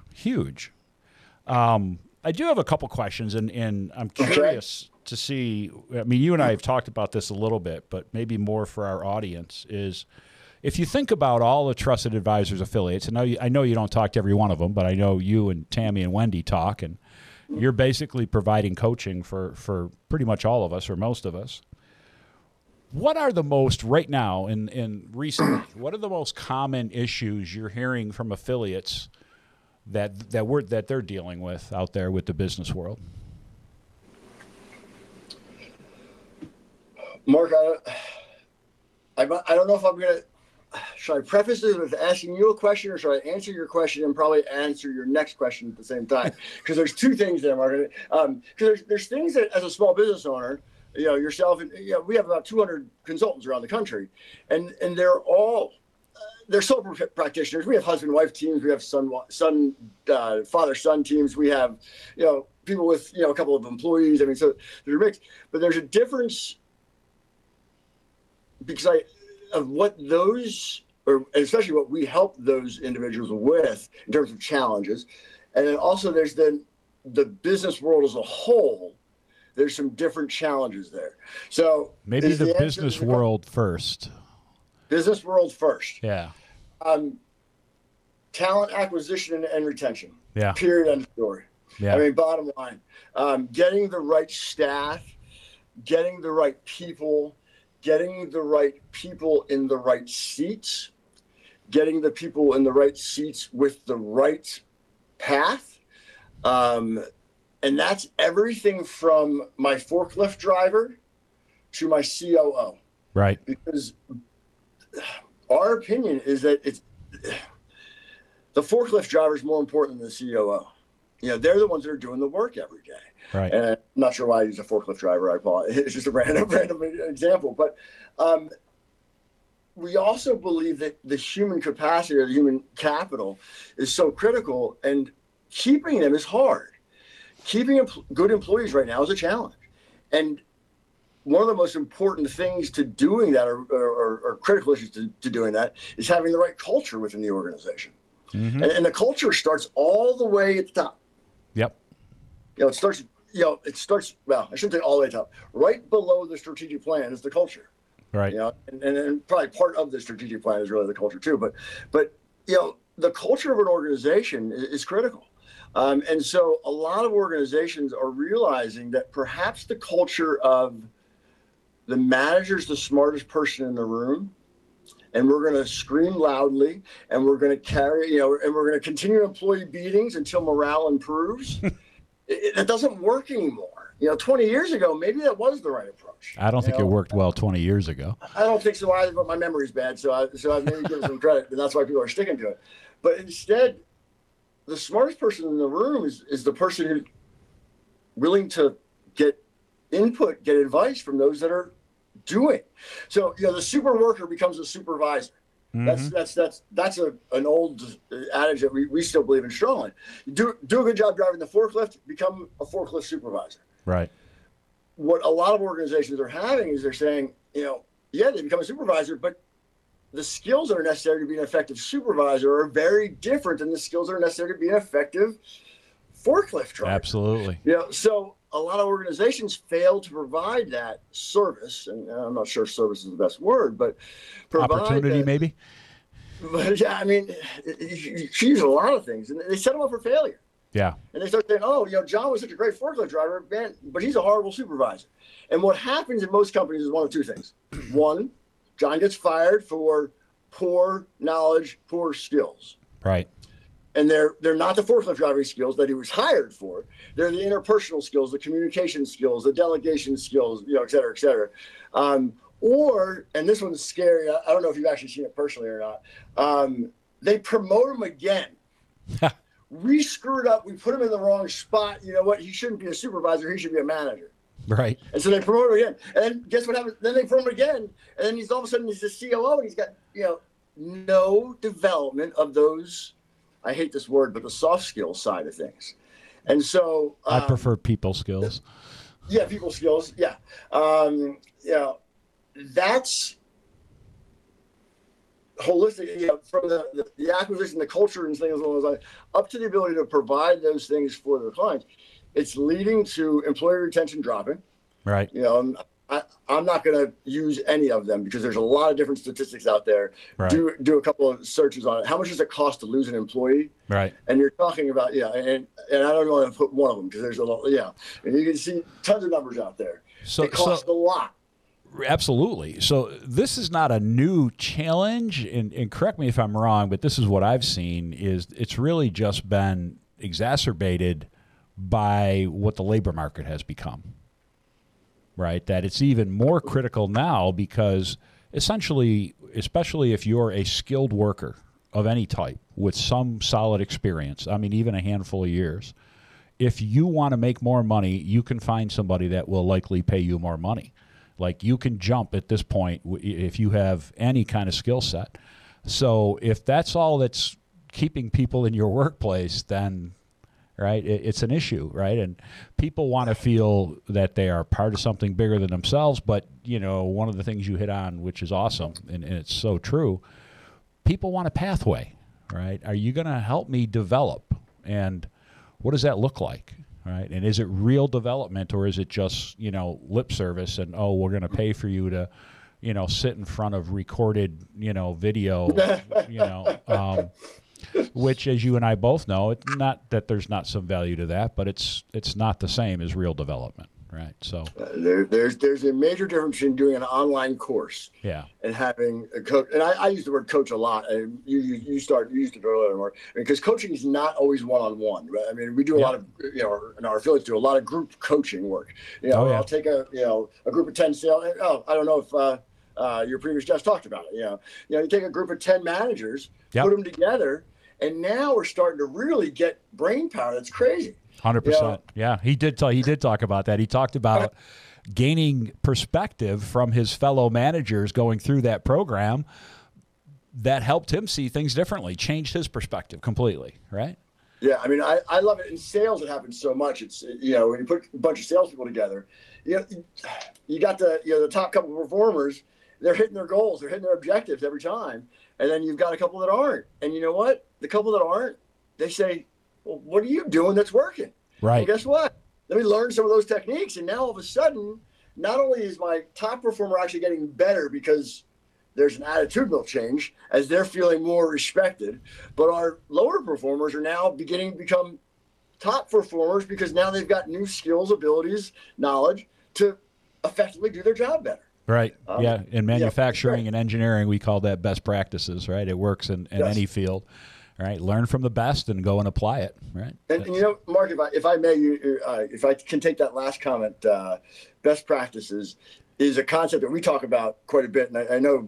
I do have a couple questions, and I'm curious to see. I mean, you and I have talked about this a little bit, but maybe more for our audience is if you think about all the Trusted Advisors affiliates, and I know you don't talk to every one of them, but I know you and Tammy and Wendy talk, and you're basically providing coaching for pretty much all of us or most of us. What are the most, right now in recently, what are the most common issues you're hearing from affiliates that they're dealing with out there with the business world? Mark, I don't know if I'm going to, should I preface this with asking you a question or should I answer your question and probably answer your next question at the same time? Because there's two things there, Mark. Because there's things that as a small business owner, yourself, and we have about 200 consultants around the country, and they're sole practitioners. We have husband-wife teams. We have father-son teams. We have, people with, a couple of employees. I mean, so they're mixed. But there's a difference because of what those, or especially what we help those individuals with in terms of challenges. And then also there's the business world as a whole. There's some different challenges there. So maybe the business world first. Business world first. Yeah. Talent acquisition and retention. Yeah. Period. End of story. Yeah. I mean, bottom line, getting the right staff, getting the right people in the right seats, getting the people in the right seats with the right path. And that's everything from my forklift driver to my COO. Right. Because our opinion is that the forklift driver is more important than the COO. They're the ones that are doing the work every day. Right. And I'm not sure why I use a forklift driver. I apologize. It's just a random example. But we also believe that the human capacity or the human capital is so critical, and keeping them is hard. Keeping good employees right now is a challenge. And one of the most important things to doing that or critical issues to doing that is having the right culture within the organization. Mm-hmm. And the culture starts all the way at the top. Yep. It starts, well, I shouldn't say all the way top. Right below the strategic plan is the culture. Right. And probably part of the strategic plan is really the culture too. But the culture of an organization is critical. And so a lot of organizations are realizing that perhaps the culture of the manager is the smartest person in the room, and we're going to scream loudly, and we're going to carry, and we're going to continue employee beatings until morale improves. It doesn't work anymore. 20 years ago, maybe that was the right approach. I don't think it worked well 20 years ago. I don't think so either, but my memory's bad, so I maybe give some credit, and that's why people are sticking to it. But instead, the smartest person in the room is the person who's willing to get input, get advice from those that are doing. So, the super worker becomes a supervisor. Mm-hmm. That's an old adage that we still believe in strongly. You do a good job driving the forklift, become a forklift supervisor. Right. What a lot of organizations are having is they're saying, they become a supervisor, but the skills that are necessary to be an effective supervisor are very different than the skills that are necessary to be an effective forklift driver. Absolutely. So a lot of organizations fail to provide that service, and I'm not sure service is the best word, but provide opportunity, maybe. But yeah, I mean, she used a lot of things, and they set him up for failure. Yeah. And they start saying, "Oh, John was such a great forklift driver, man, but he's a horrible supervisor." And what happens in most companies is one of two things: one, John gets fired for poor knowledge, poor skills. Right. And they're not the forklift driving skills that he was hired for. They're the interpersonal skills, the communication skills, the delegation skills, et cetera, et cetera. Or, and this one's scary, I don't know if you've actually seen it personally or not, they promote him again. We screwed up. We put him in the wrong spot. You know what? He shouldn't be a supervisor. He should be a manager. Right. And so they promote him again. And then guess what happens? Then they promote him again. And then he's all of a sudden he's a COO and he's got, no development of those, I hate this word, but the soft skills side of things. And so I prefer people skills. Yeah, people skills. Yeah. That's holistic, from the acquisition, the culture and things along those lines, up to the ability to provide those things for their clients. It's leading to employee retention dropping. Right. I'm not going to use any of them because there's a lot of different statistics out there. Right. Do a couple of searches on it. How much does it cost to lose an employee? Right. And you're talking about, and I don't want to put one of them because there's a lot, and you can see tons of numbers out there. So it costs a lot. Absolutely. So this is not a new challenge, and correct me if I'm wrong, but this is what I've seen is it's really just been exacerbated by what the labor market has become, right? That it's even more critical now because essentially, especially if you're a skilled worker of any type with some solid experience, I mean, even a handful of years, if you want to make more money, you can find somebody that will likely pay you more money. Like you can jump at this point if you have any kind of skill set. So if that's all that's keeping people in your workplace, then, right, it's an issue, right? And people want to feel that they are part of something bigger than themselves. But, one of the things you hit on, which is awesome, and it's so true, people want a pathway, right? Are you going to help me develop? And what does that look like? Right. And is it real development or is it just, lip service and, we're going to pay for you to, sit in front of recorded, video, which, as you and I both know, it's not that there's not some value to that, but it's not the same as real development. Right. So there's a major difference between doing an online course and having a coach. And I use the word coach a lot. And you used it earlier more because coaching is not always one-on-one. Right? I mean, we do a lot of, and our affiliates do a lot of group coaching work. I'll take a group of 10 sales. I don't know if your previous guest talked about it. You take a group of 10 managers, put them together, and now we're starting to really get brain power. That's crazy. 100%. Yeah, he did talk about that. He talked about gaining perspective from his fellow managers going through that program that helped him see things differently, changed his perspective completely, right? Yeah, I mean, I love it. In sales, it happens so much. It's, when you put a bunch of salespeople together, you got the top couple of performers, they're hitting their goals, they're hitting their objectives every time. And then you've got a couple that aren't. And you know what? The couple that aren't, they say, well, what are you doing that's working? Right. Well, guess what? Let me learn some of those techniques. And now all of a sudden, not only is my top performer actually getting better because there's an attitudinal change as they're feeling more respected, but our lower performers are now beginning to become top performers because now they've got new skills, abilities, knowledge to effectively do their job better. Right. In manufacturing and engineering, we call that best practices, right? It works in any field. Right, learn from the best and go and apply it. Right, and Mark, if I may, if I can take that last comment, best practices is a concept that we talk about quite a bit, and I know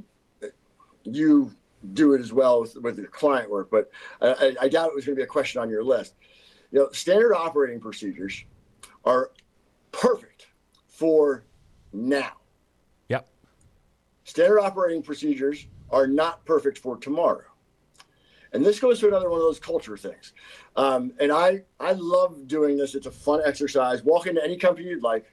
you do it as well with your client work, but I doubt it was going to be a question on your list. Standard operating procedures are perfect for now. Yep. Standard operating procedures are not perfect for tomorrow. And this goes to another one of those culture things. And I love doing this. It's a fun exercise. Walk into any company you'd like,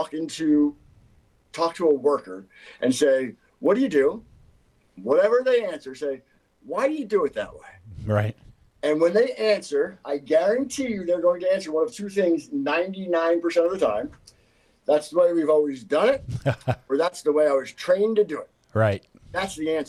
talk to a worker and say, what do you do? Whatever they answer, say, why do you do it that way? Right. And when they answer, I guarantee you they're going to answer one of two things 99% of the time. That's the way we've always done it, or that's the way I was trained to do it. Right. That's the answer.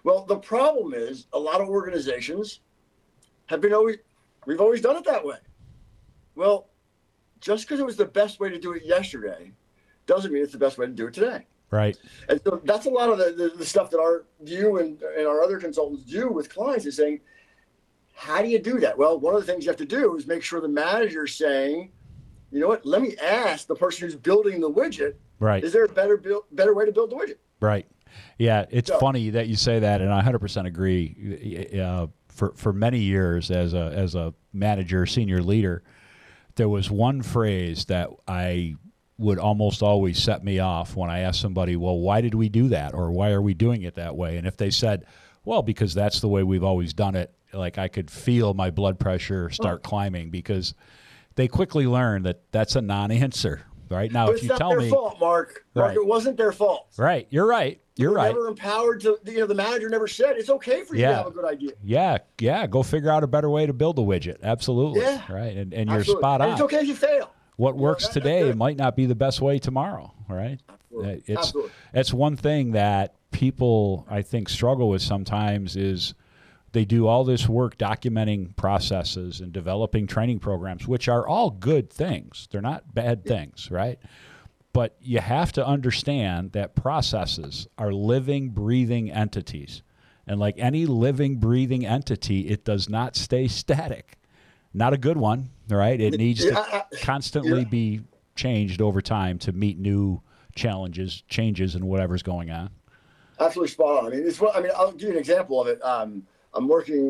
Well, the problem is a lot of organizations we've always done it that way. Well, just because it was the best way to do it yesterday doesn't mean it's the best way to do it today. Right. And so that's a lot of the stuff that you and our other consultants do with clients is saying, how do you do that? Well, one of the things you have to do is make sure the manager's saying, you know what, let me ask the person who's building the widget, Right. is there a better way to build the widget? Right. Yeah, it's funny that you say that, and I 100% agree. For many years as a manager, senior leader, there was one phrase that I would almost always set me off when I asked somebody, well, why did we do that? Or why are we doing it that way? And if they said, well, because that's the way we've always done it, like I could feel my blood pressure start climbing, because they quickly learned that that's a non-answer. Right now, But if it's you not tell their me, fault, Mark. Right. It wasn't their fault. Right, you're right. You're right. Never empowered to. The manager never said it's okay for you to have a good idea. Yeah. Go figure out a better way to build a widget. Absolutely. Yeah. Right. And Absolutely. you're spot on. And it's okay if you fail. What works that's today good. might not be the best way tomorrow. Right. Absolutely. Absolutely. It's one thing that people, I think, struggle with sometimes is they do all this work documenting processes and developing training programs, which are all good things. They're not bad things, right? But you have to understand that processes are living, breathing entities. And like any living, breathing entity, it does not stay static. Not a good one, right? It needs to constantly be changed over time to meet new challenges, changes, and whatever's going on. Absolutely spot on. I'll give you an example of it. I'm working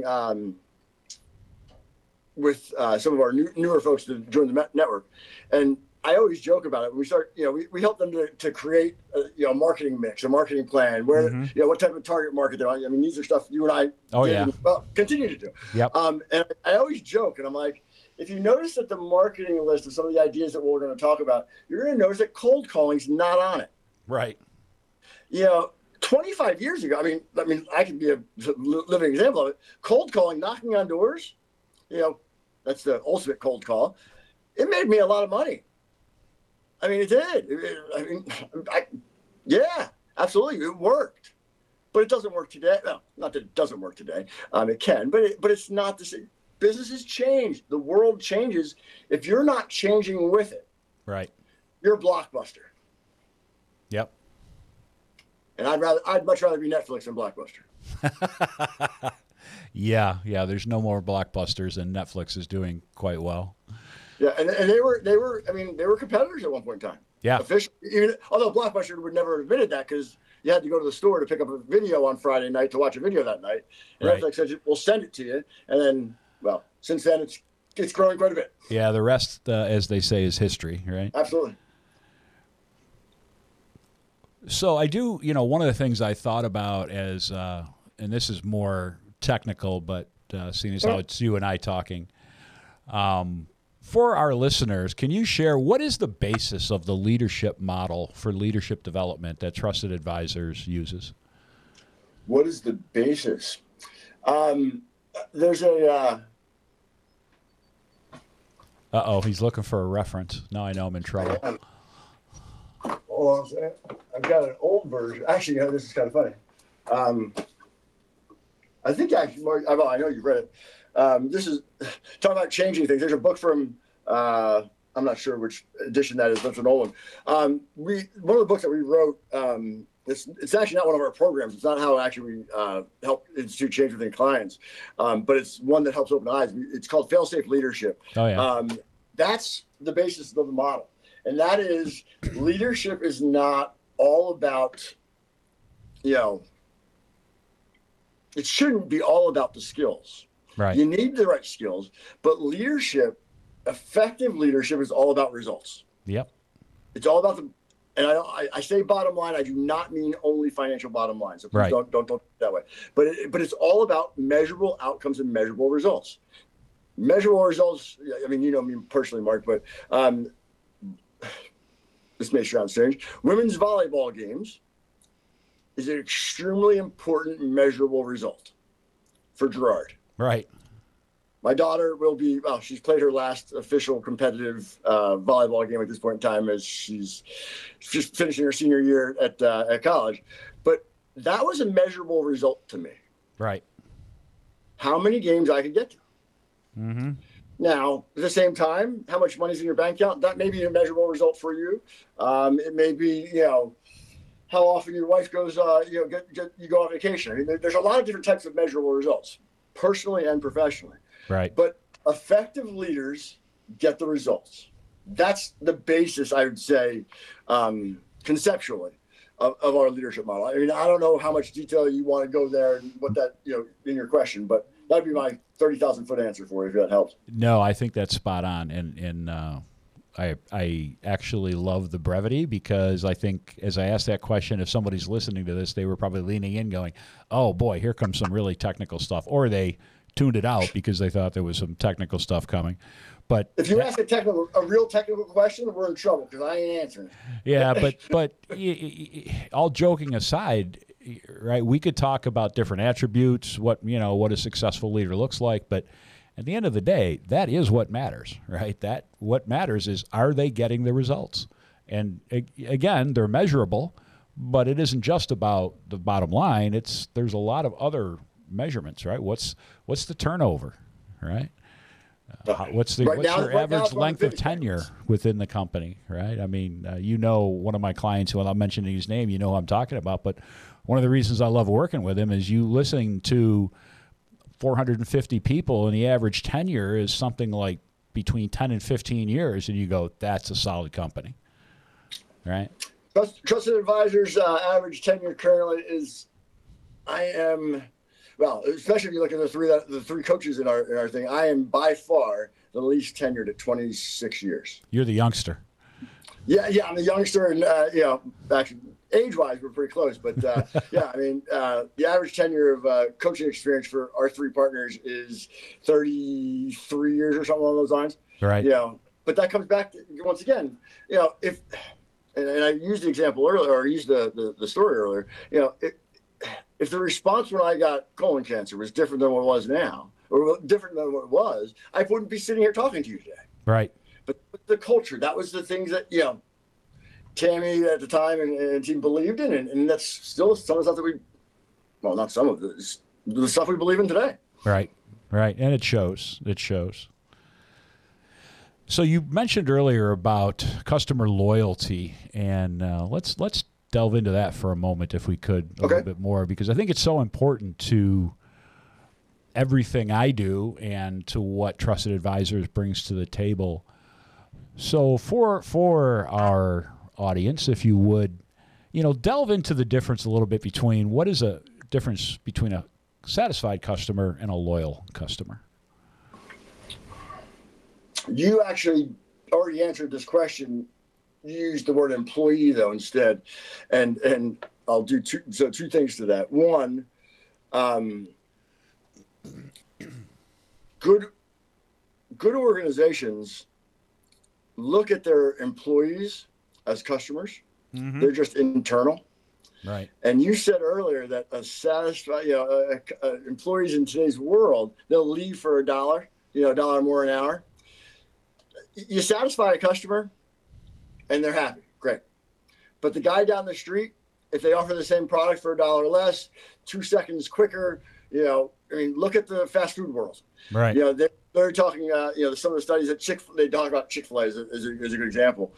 with some of our newer folks to join the network, and I always joke about it. We start, we help them to create a marketing mix, a marketing plan, where what type of target market they're on. I mean, these are stuff you and I continue to do. Yep. And I always joke, and I'm like, if you notice that the marketing list of some of the ideas that we're going to talk about, you're going to notice that cold calling's not on it. Right. 25 years ago, I mean, I can be a living example of it. Cold calling, knocking on doors, that's the ultimate cold call. It made me a lot of money. I mean, it did. Yeah, absolutely. It worked, but it doesn't work today. No, not that it doesn't work today. It can, but it's not the same. Businesses change. The world changes. If you're not changing with it, right, you're a Blockbuster. Yep. And I'd much rather be Netflix than Blockbuster. Yeah. There's no more Blockbusters, and Netflix is doing quite well. Yeah, and they were competitors at one point in time. Yeah. Officially, although Blockbuster would never have admitted that because you had to go to the store to pick up a video on Friday night to watch a video that night. And right. Netflix said, we'll send it to you. And then, since then, it's growing quite a bit. Yeah, the rest, as they say, is history, right? Absolutely. So I do, one of the things I thought about as, and this is more technical, but seeing as how it's you and I talking, for our listeners, can you share what is the basis of the leadership model for leadership development that Trusted Advisors uses? What is the basis? There's a... Uh-oh, he's looking for a reference. Now I know I'm in trouble. Well, I've got an old version. Actually, this is kind of funny. I think I know you've read it. This is talking about changing things. There's a book from I'm not sure which edition that is, but it's an old one. One of the books that we wrote. It's actually not one of our programs. It's not how actually we help institute change within clients, but it's one that helps open eyes. It's called Fail-Safe Leadership. Oh yeah. That's the basis of the model, and that is leadership is not all about, it shouldn't be all about the skills. Right. You need the right skills, but effective leadership is all about results. Yep. It's all about and I say bottom line. I do not mean only financial bottom line. So please don't do it that way. But it's all about measurable outcomes and measurable results. Measurable results. I mean, you know me personally, Mark, but this may sound strange. Women's volleyball games is an extremely important measurable result for Girard. Right. My daughter will be, she's played her last official competitive volleyball game at this point in time as she's just finishing her senior year at college. But that was a measurable result to me. Right. How many games I could get to. Mm-hmm. Now, at the same time, how much money's in your bank account? That may be a measurable result for you. It may be, how often your wife goes, you go on vacation. I mean, there's a lot of different types of measurable results, personally and professionally. Right. But effective leaders get the results. That's the basis, I would say, conceptually, of our leadership model. I mean, I don't know how much detail you want to go there and what that, in your question, but that'd be my 30,000-foot answer for you, if that helps. No, I think that's spot on. And I actually love the brevity, because I think as I asked that question, if somebody's listening to this, they were probably leaning in going, oh boy, here comes some really technical stuff. Or they tuned it out because they thought there was some technical stuff coming. But if you ask a real technical question, we're in trouble, because I ain't answering it. Yeah, but all joking aside, right? We could talk about different attributes, what a successful leader looks like, but at the end of the day, that is what matters, right? That what matters is, are they getting the results? And again, they're measurable, but it isn't just about the bottom line. There's a lot of other measurements, right? What's the turnover, right? What's your average length of tenure within the company, right? I mean, one of my clients, without mentioning his name, who I'm talking about, but one of the reasons I love working with him is you listening to 450 people, and the average tenure is something like between 10 and 15 years, and you go, that's a solid company, right? Trusted Advisors' average tenure currently is, especially if you look at the three coaches in our thing, I am by far the least tenured at 26 years. You're the youngster. Yeah, I'm the youngster, and actually age-wise we're pretty close. But the average tenure of coaching experience for our three partners is 33 years or something along those lines. Right. But that comes back to, once again, if and I used the example earlier, or used the story earlier. If the response when I got colon cancer was different than what it was now, or different than what it was, I wouldn't be sitting here talking to you today. Right. But the culture, that was the things that, Tammy at the time and team believed in. And that's still some of the stuff that not some of the stuff we believe in today. Right. Right. And it shows. So you mentioned earlier about customer loyalty, and let's delve into that for a moment, if we could, a little bit more, because I think it's so important to everything I do and to what Trusted Advisors brings to the table. So for our audience, if you would, delve into the difference a little bit between what is a difference between a satisfied customer and a loyal customer. You actually already answered this question. You used the word employee though instead, and I'll do two things to that. One, good organizations look at their employees as customers. Mm-hmm. They're just internal. Right. And you said earlier that a satisfied, employees in today's world, they'll leave for $1, $1 more an hour. You satisfy a customer, and they're happy. Great. But the guy down the street, if they offer the same product for $1 less, 2 seconds quicker, look at the fast food world. Right. They're talking, some of the studies that they talk about Chick-fil-A as a good example.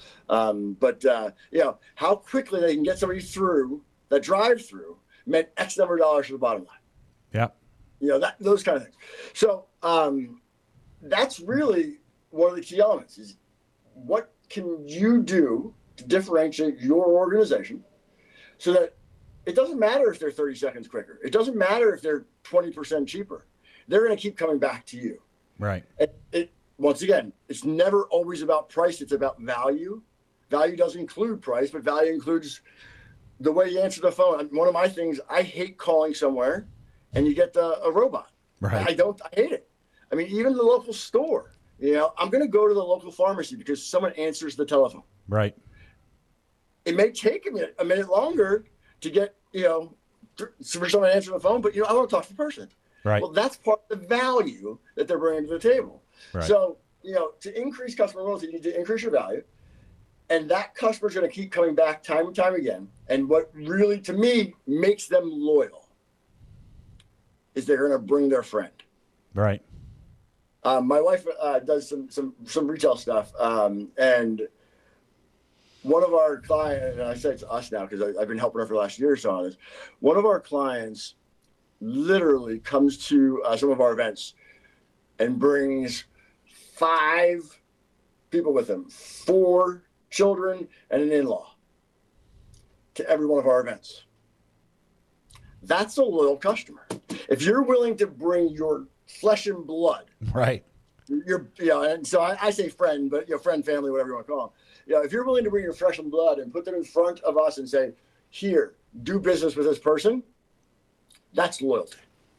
How quickly they can get somebody through that drive-through meant X number of dollars for the bottom line. Yeah. Those kind of things. So that's really one of the key elements is what can you do to differentiate your organization so that it doesn't matter if they're 30 seconds quicker. It doesn't matter if they're 20% cheaper. They're going to keep coming back to you. Right. Once again, it's never always about price. It's about value. Value doesn't include price, but value includes the way you answer the phone. One of my things, I hate calling somewhere and you get a robot. Right. I hate it. I mean, even the local store, I'm going to go to the local pharmacy because someone answers the telephone. Right. It may take a minute longer to get, for someone to answer the phone, but, I want to talk to the person. Right. Well, that's part of the value that they're bringing to the table. Right. So, to increase customer loyalty, you need to increase your value. And that customer's going to keep coming back time and time again. And what really, to me, makes them loyal is they're going to bring their friend. Right. My wife does some retail stuff, and one of our clients, and I say it's us now because I've been helping her for the last year or so on this. One of our clients literally comes to some of our events and brings 5 people with him, 4 children and an in-law to every one of our events. That's a loyal customer. If you're willing to bring your flesh and blood, right? And so I say friend, but friend, family, whatever you want to call them. If you're willing to bring your flesh and blood and put them in front of us and say, "Here, do business with this person," that's loyalty.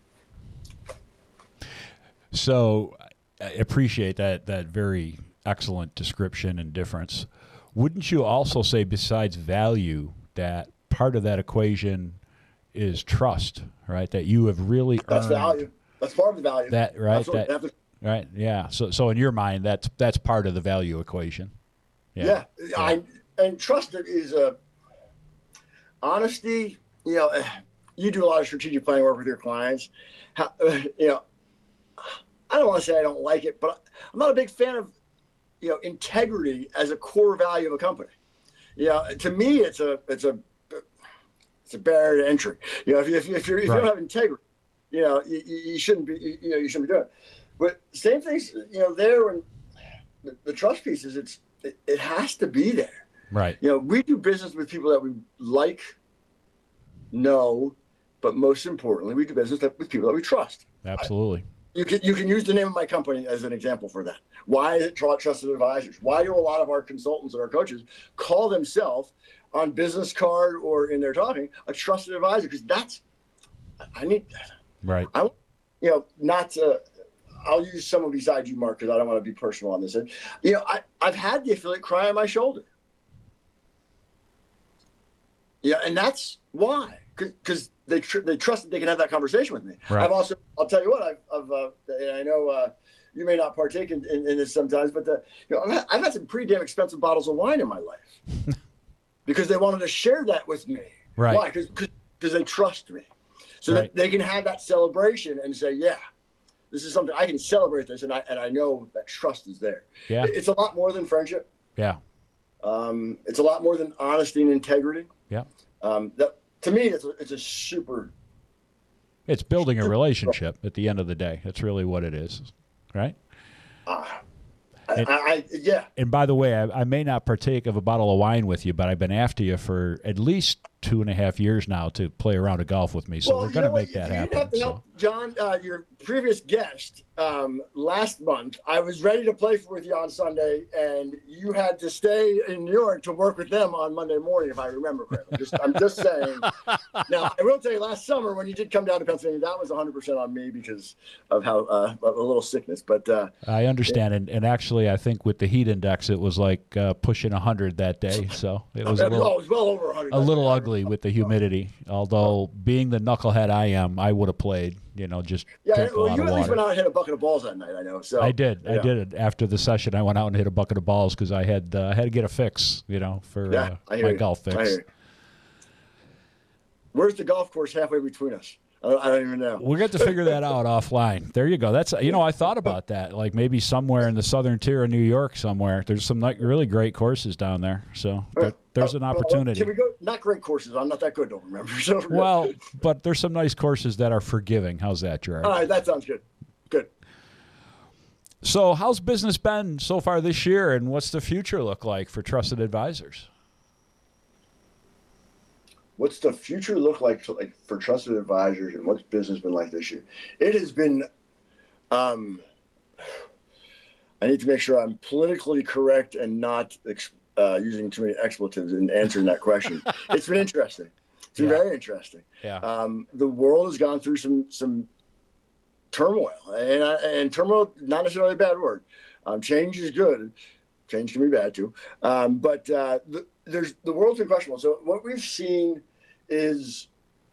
So I appreciate that very excellent description and difference. Wouldn't you also say, besides value, that part of that equation is trust, right? That you have really That's earned value. That's part of the value. that, right? Absolutely. Right. Yeah. So in your mind, that's part of the value equation. Yeah. And trust is honesty. You do a lot of strategic planning work with your clients. I don't want to say I don't like it, but I'm not a big fan of integrity as a core value of a company. To me, it's a barrier to entry. If you don't have integrity, you shouldn't be you shouldn't be doing it. But same things, there when the trust piece is it has to be there. Right. We do business with people that we like, know, but most importantly, we do business with people that we trust. Absolutely. You can use the name of my company as an example for that. Why is it Trusted Advisors? Why do a lot of our consultants and our coaches call themselves on business card or in their talking a trusted advisor? Because I need that. Right. I'll use someone beside you, Mark, because I don't want to be personal on this. I've had the affiliate cry on my shoulder. And that's why, because they trust that they can have that conversation with me. Right. I'll tell you what, and I know you may not partake in this sometimes, but I've had some pretty damn expensive bottles of wine in my life because they wanted to share that with me. Right. Why? Because they trust me. So right. that they can have that celebration and say, yeah, this is something I can celebrate this. And I know that trust is there. Yeah. It's a lot more than friendship. Yeah. It's a lot more than honesty and integrity. Yeah. To me, it's a super. It's building a relationship at the end of the day. That's really what it is, right? Yeah. And by the way, I may not partake of a bottle of wine with you, but I've been after you for at least 2.5 years now to play a round of golf with me. So we're going to make that happen. Have to help John, your previous guest, last month, I was ready to play with you on Sunday, and you had to stay in New York to work with them on Monday morning, if I remember correctly. I'm just saying. Now, I will tell you, last summer when you did come down to Pennsylvania, that was 100% on me because of how a little sickness. But I understand, and actually, I think with the heat index, it was like pushing 100 that day. So it was it was well over 100. A little ugly with the humidity. Although, being the knucklehead I am, I would have played. Just drink a lot you of at least water. went out and hit a bucket of balls that night. I know. So I did. Yeah. I did it after the session. I went out and hit a bucket of balls because I had to get a fix. For my golf fix. Where's the golf course halfway between us? I don't even know. We'll get to figure that out offline. There you go. That's I thought about that. Like maybe somewhere in the southern tier of New York somewhere. There's some really great courses down there. So there's an opportunity. Can we go? Not great courses. I'm not that good. Don't remember. So well, but there's some nice courses that are forgiving. How's that, Gerard? All right, that sounds good. Good. So how's business been so far this year, and what's the future look like for Trusted Advisors? What's the future look like for Trusted Advisors, and what's business been like this year? It has been, I need to make sure I'm politically correct and not using too many expletives in answering that question. It's been interesting. It's been very interesting. Yeah. The world has gone through some turmoil, and turmoil, not necessarily a bad word. Change is good. Change can be bad too. But the world's been questionable. So what we've seen is,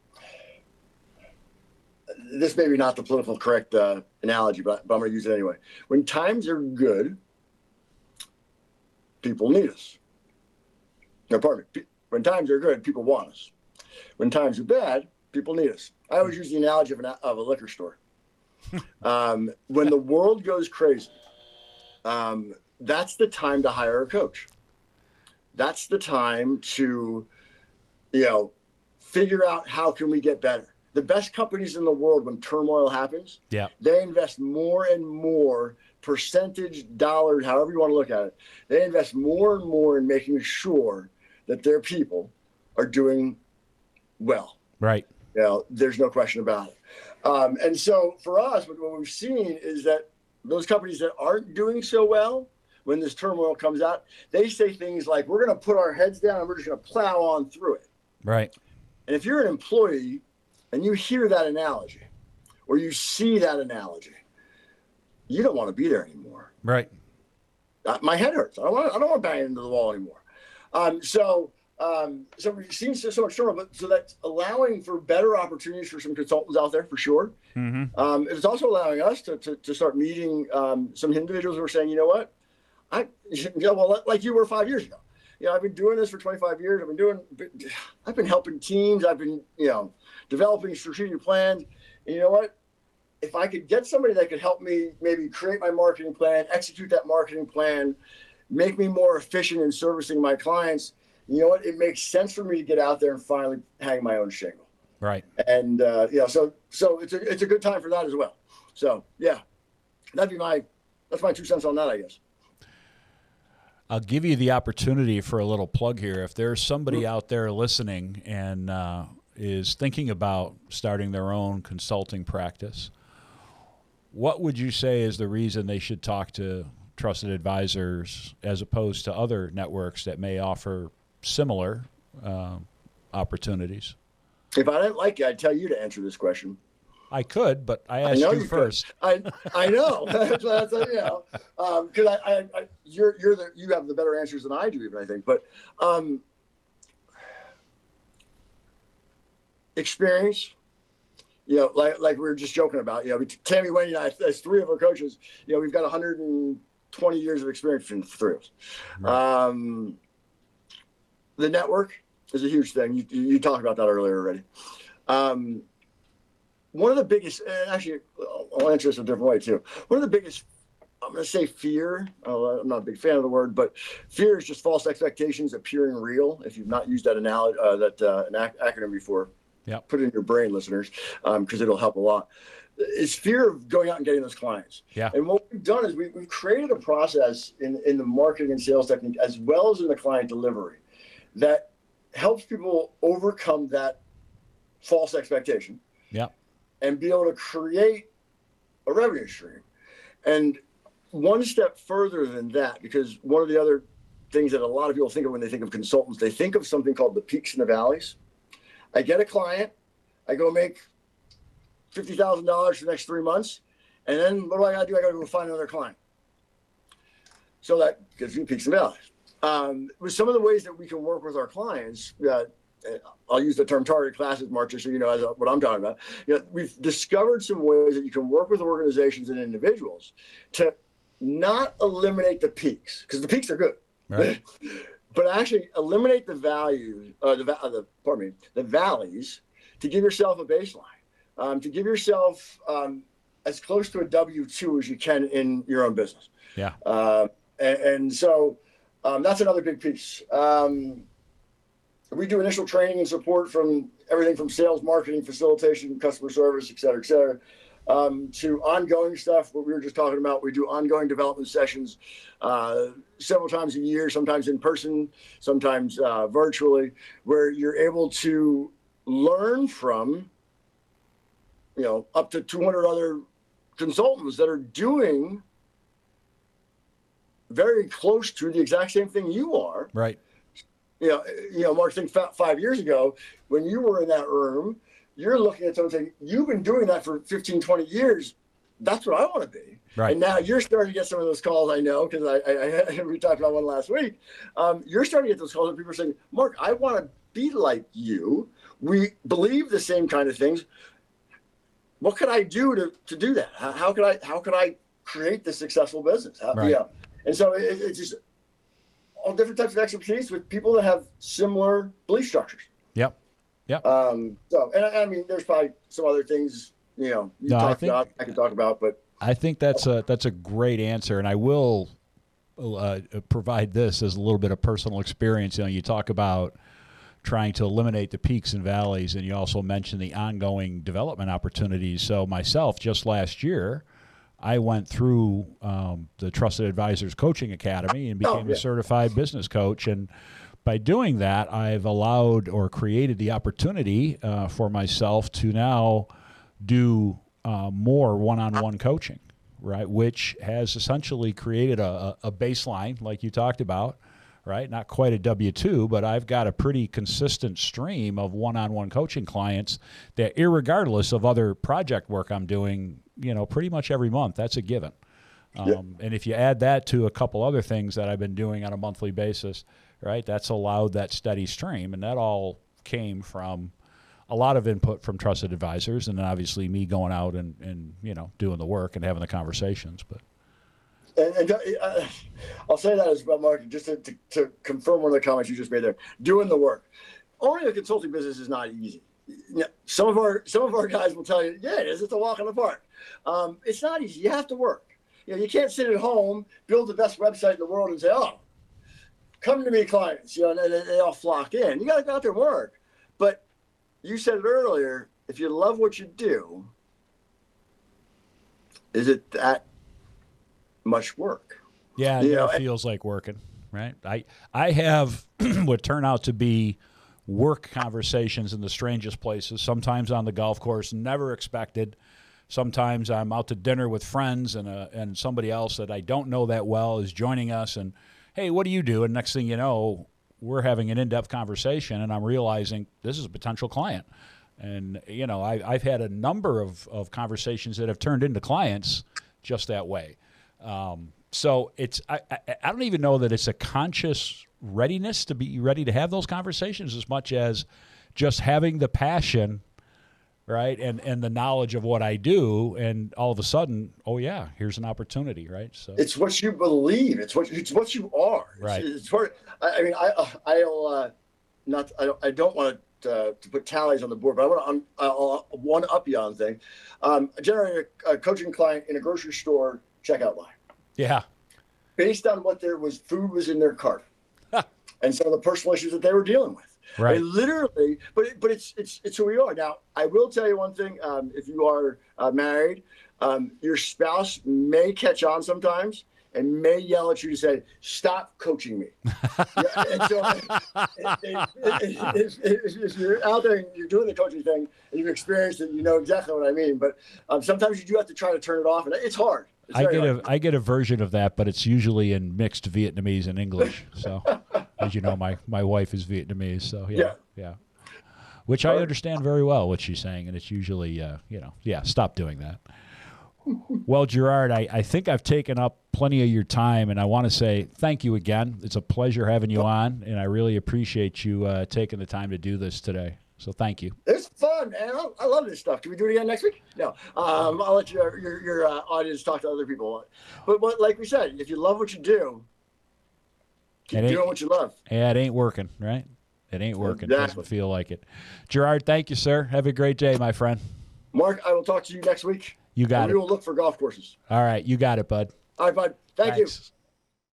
this may be not the political correct analogy, but I'm going to use it anyway. When times are good, people need us. No, pardon me. When times are good, people want us. When times are bad, people need us. I always use the analogy of a liquor store. When the world goes crazy, that's the time to hire a coach. That's the time to, figure out how can we get better. The best companies in the world, when turmoil happens, they invest more and more percentage dollars, however you want to look at it. They invest more and more in making sure that their people are doing well. Right. There's no question about it. And so for us, what we've seen is that those companies that aren't doing so well, when this turmoil comes out, they say things like, we're going to put our heads down and we're just going to plow on through it. Right. And if you're an employee and you hear that analogy or you see that analogy, you don't want to be there anymore. Right. My head hurts. I don't want to bang into the wall anymore. So we've seen so much turmoil, but so that's allowing for better opportunities for some consultants out there for sure. Mm-hmm. It's also allowing us to start meeting some individuals who are saying, you know what, like you were 5 years ago. I've been doing this for 25 years. I've been helping teams. I've been, developing strategic plans. And you know what? If I could get somebody that could help me maybe create my marketing plan, execute that marketing plan, make me more efficient in servicing my clients, you know what? It makes sense for me to get out there and finally hang my own shingle. Right. And so it's a good time for that as well. So yeah, that's my 2 cents on that, I guess. I'll give you the opportunity for a little plug here. If there's somebody out there listening and is thinking about starting their own consulting practice, what would you say is the reason they should talk to Trusted Advisors as opposed to other networks that may offer similar opportunities? If I didn't like you, I'd tell you to answer this question. I could, but I asked you first. I know. Because you have the better answers than I do, even I think. But experience, like we were just joking about. Tammy, Wendy, and I, as 3 of our coaches, we've got 120 years of experience in 3 of us. Right. The network is a huge thing. You talked about that earlier already. One of the biggest, and actually, I'll answer this a different way too. One of the biggest, I'm going to say fear. I'm not a big fan of the word, but fear is just false expectations appearing real. If you've not used that analogy, acronym before, put it in your brain, listeners, because it'll help a lot. It's fear of going out and getting those clients. Yeah. And what we've done is we've created a process in the marketing and sales technique, as well as in the client delivery, that helps people overcome that false expectation. Yeah. And be able to create a revenue stream. And one step further than that, because one of the other things that a lot of people think of when they think of consultants, they think of something called the peaks and the valleys. I get a client, I go make $50,000 for the next 3 months, and then what do I got to do? I got to go find another client. So that gives you peaks and valleys. With some of the ways that we can work with our clients, I'll use the term target classes, Mark, just so you know what I'm talking about. We've discovered some ways that you can work with organizations and individuals to not eliminate the peaks, because the peaks are good, right? But actually eliminate the values, the valleys, to give yourself a baseline, to give yourself as close to a W-2 as you can in your own business. Yeah. And so that's another big piece. We do initial training and support from everything from sales, marketing, facilitation, customer service, et cetera, to ongoing stuff. What we were just talking about, we do ongoing development sessions several times a year, sometimes in person, sometimes virtually, where you're able to learn from, up to 200 other consultants that are doing very close to the exact same thing you are. Right. Mark, think 5 years ago, when you were in that room, you're looking at someone saying, you've been doing that for 15, 20 years. That's what I want to be. Right. And now you're starting to get some of those calls, I know, because we talked about one last week. You're starting to get those calls and people are saying, Mark, I want to be like you. We believe the same kind of things. What could I do to do that? How could I create this successful business? And so it's just all different types of expertise with people that have similar belief structures. Yep. So, and I mean, there's probably some other things, you talk about, I can talk about, but I think that's a great answer, and I will provide this as a little bit of personal experience. You talk about trying to eliminate the peaks and valleys, and you also mentioned the ongoing development opportunities. So myself, just last year, I went through the Trusted Advisors Coaching Academy and became a certified business coach, and by doing that, I've allowed or created the opportunity for myself to now do more one-on-one coaching, right? Which has essentially created a baseline, like you talked about, right? Not quite a W-2, but I've got a pretty consistent stream of one-on-one coaching clients that, irregardless of other project work I'm doing, pretty much every month, that's a given. And if you add that to a couple other things that I've been doing on a monthly basis, right, that's allowed that steady stream. And that all came from a lot of input from Trusted Advisors, and then obviously me going out and doing the work and having the conversations. But I'll say that as well, Mark, just to confirm one of the comments you just made there. Doing the work. Owning a consulting business is not easy. Some of our guys will tell you, yeah, it is. It's a walk in the park. It's not easy. You have to work. You can't sit at home, build the best website in the world, and say, "Oh, come to me, clients." And they all flock in. You got to go out there and work. But you said it earlier. If you love what you do, is it that much work? Yeah, it feels like working, right? I have what turn out to be work conversations in the strangest places, sometimes on the golf course, never expected. Sometimes I'm out to dinner with friends, and somebody else that I don't know that well is joining us, and, hey, what do you do? And next thing you know, we're having an in-depth conversation, and I'm realizing this is a potential client. And, I've had a number of conversations that have turned into clients just that way. So I don't even know that it's a conscious readiness to be ready to have those conversations as much as just having the passion, right, and the knowledge of what I do, and all of a sudden, oh yeah, here's an opportunity, right? So it's what you believe. It's what you are. Right. It's what, I mean, I don't want to put tallies on the board, but I'll one up you on thing. I generated a coaching client in a grocery store checkout line. Yeah. Based on what food was in their cart, and some of the personal issues that they were dealing with. Right. I mean, literally, but it's who we are. Now, I will tell you one thing. If you are married, your spouse may catch on sometimes and may yell at you to say, "Stop coaching me." And so, if you're out there and you're doing the coaching thing and you've experienced it, you know exactly what I mean. But sometimes you do have to try to turn it off, and it's hard. I get a version of that, but it's usually in mixed Vietnamese and English. So, as you know, my wife is Vietnamese, so yeah. Which I understand very well what she's saying, and it's usually stop doing that. Well, Gerard, I think I've taken up plenty of your time, and I want to say thank you again. It's a pleasure having you on, and I really appreciate you taking the time to do this today. So thank you. It's fun, man. I love this stuff. Can we do it again next week? No. I'll let your audience talk to other people. But like we said, if you love what you do, keep doing what you love. Yeah, it ain't working, right? It ain't working. Exactly. It doesn't feel like it. Gerard, thank you, sir. Have a great day, my friend. Mark, I will talk to you next week. You got it. We will look for golf courses. All right. You got it, bud. All right, bud. Thanks.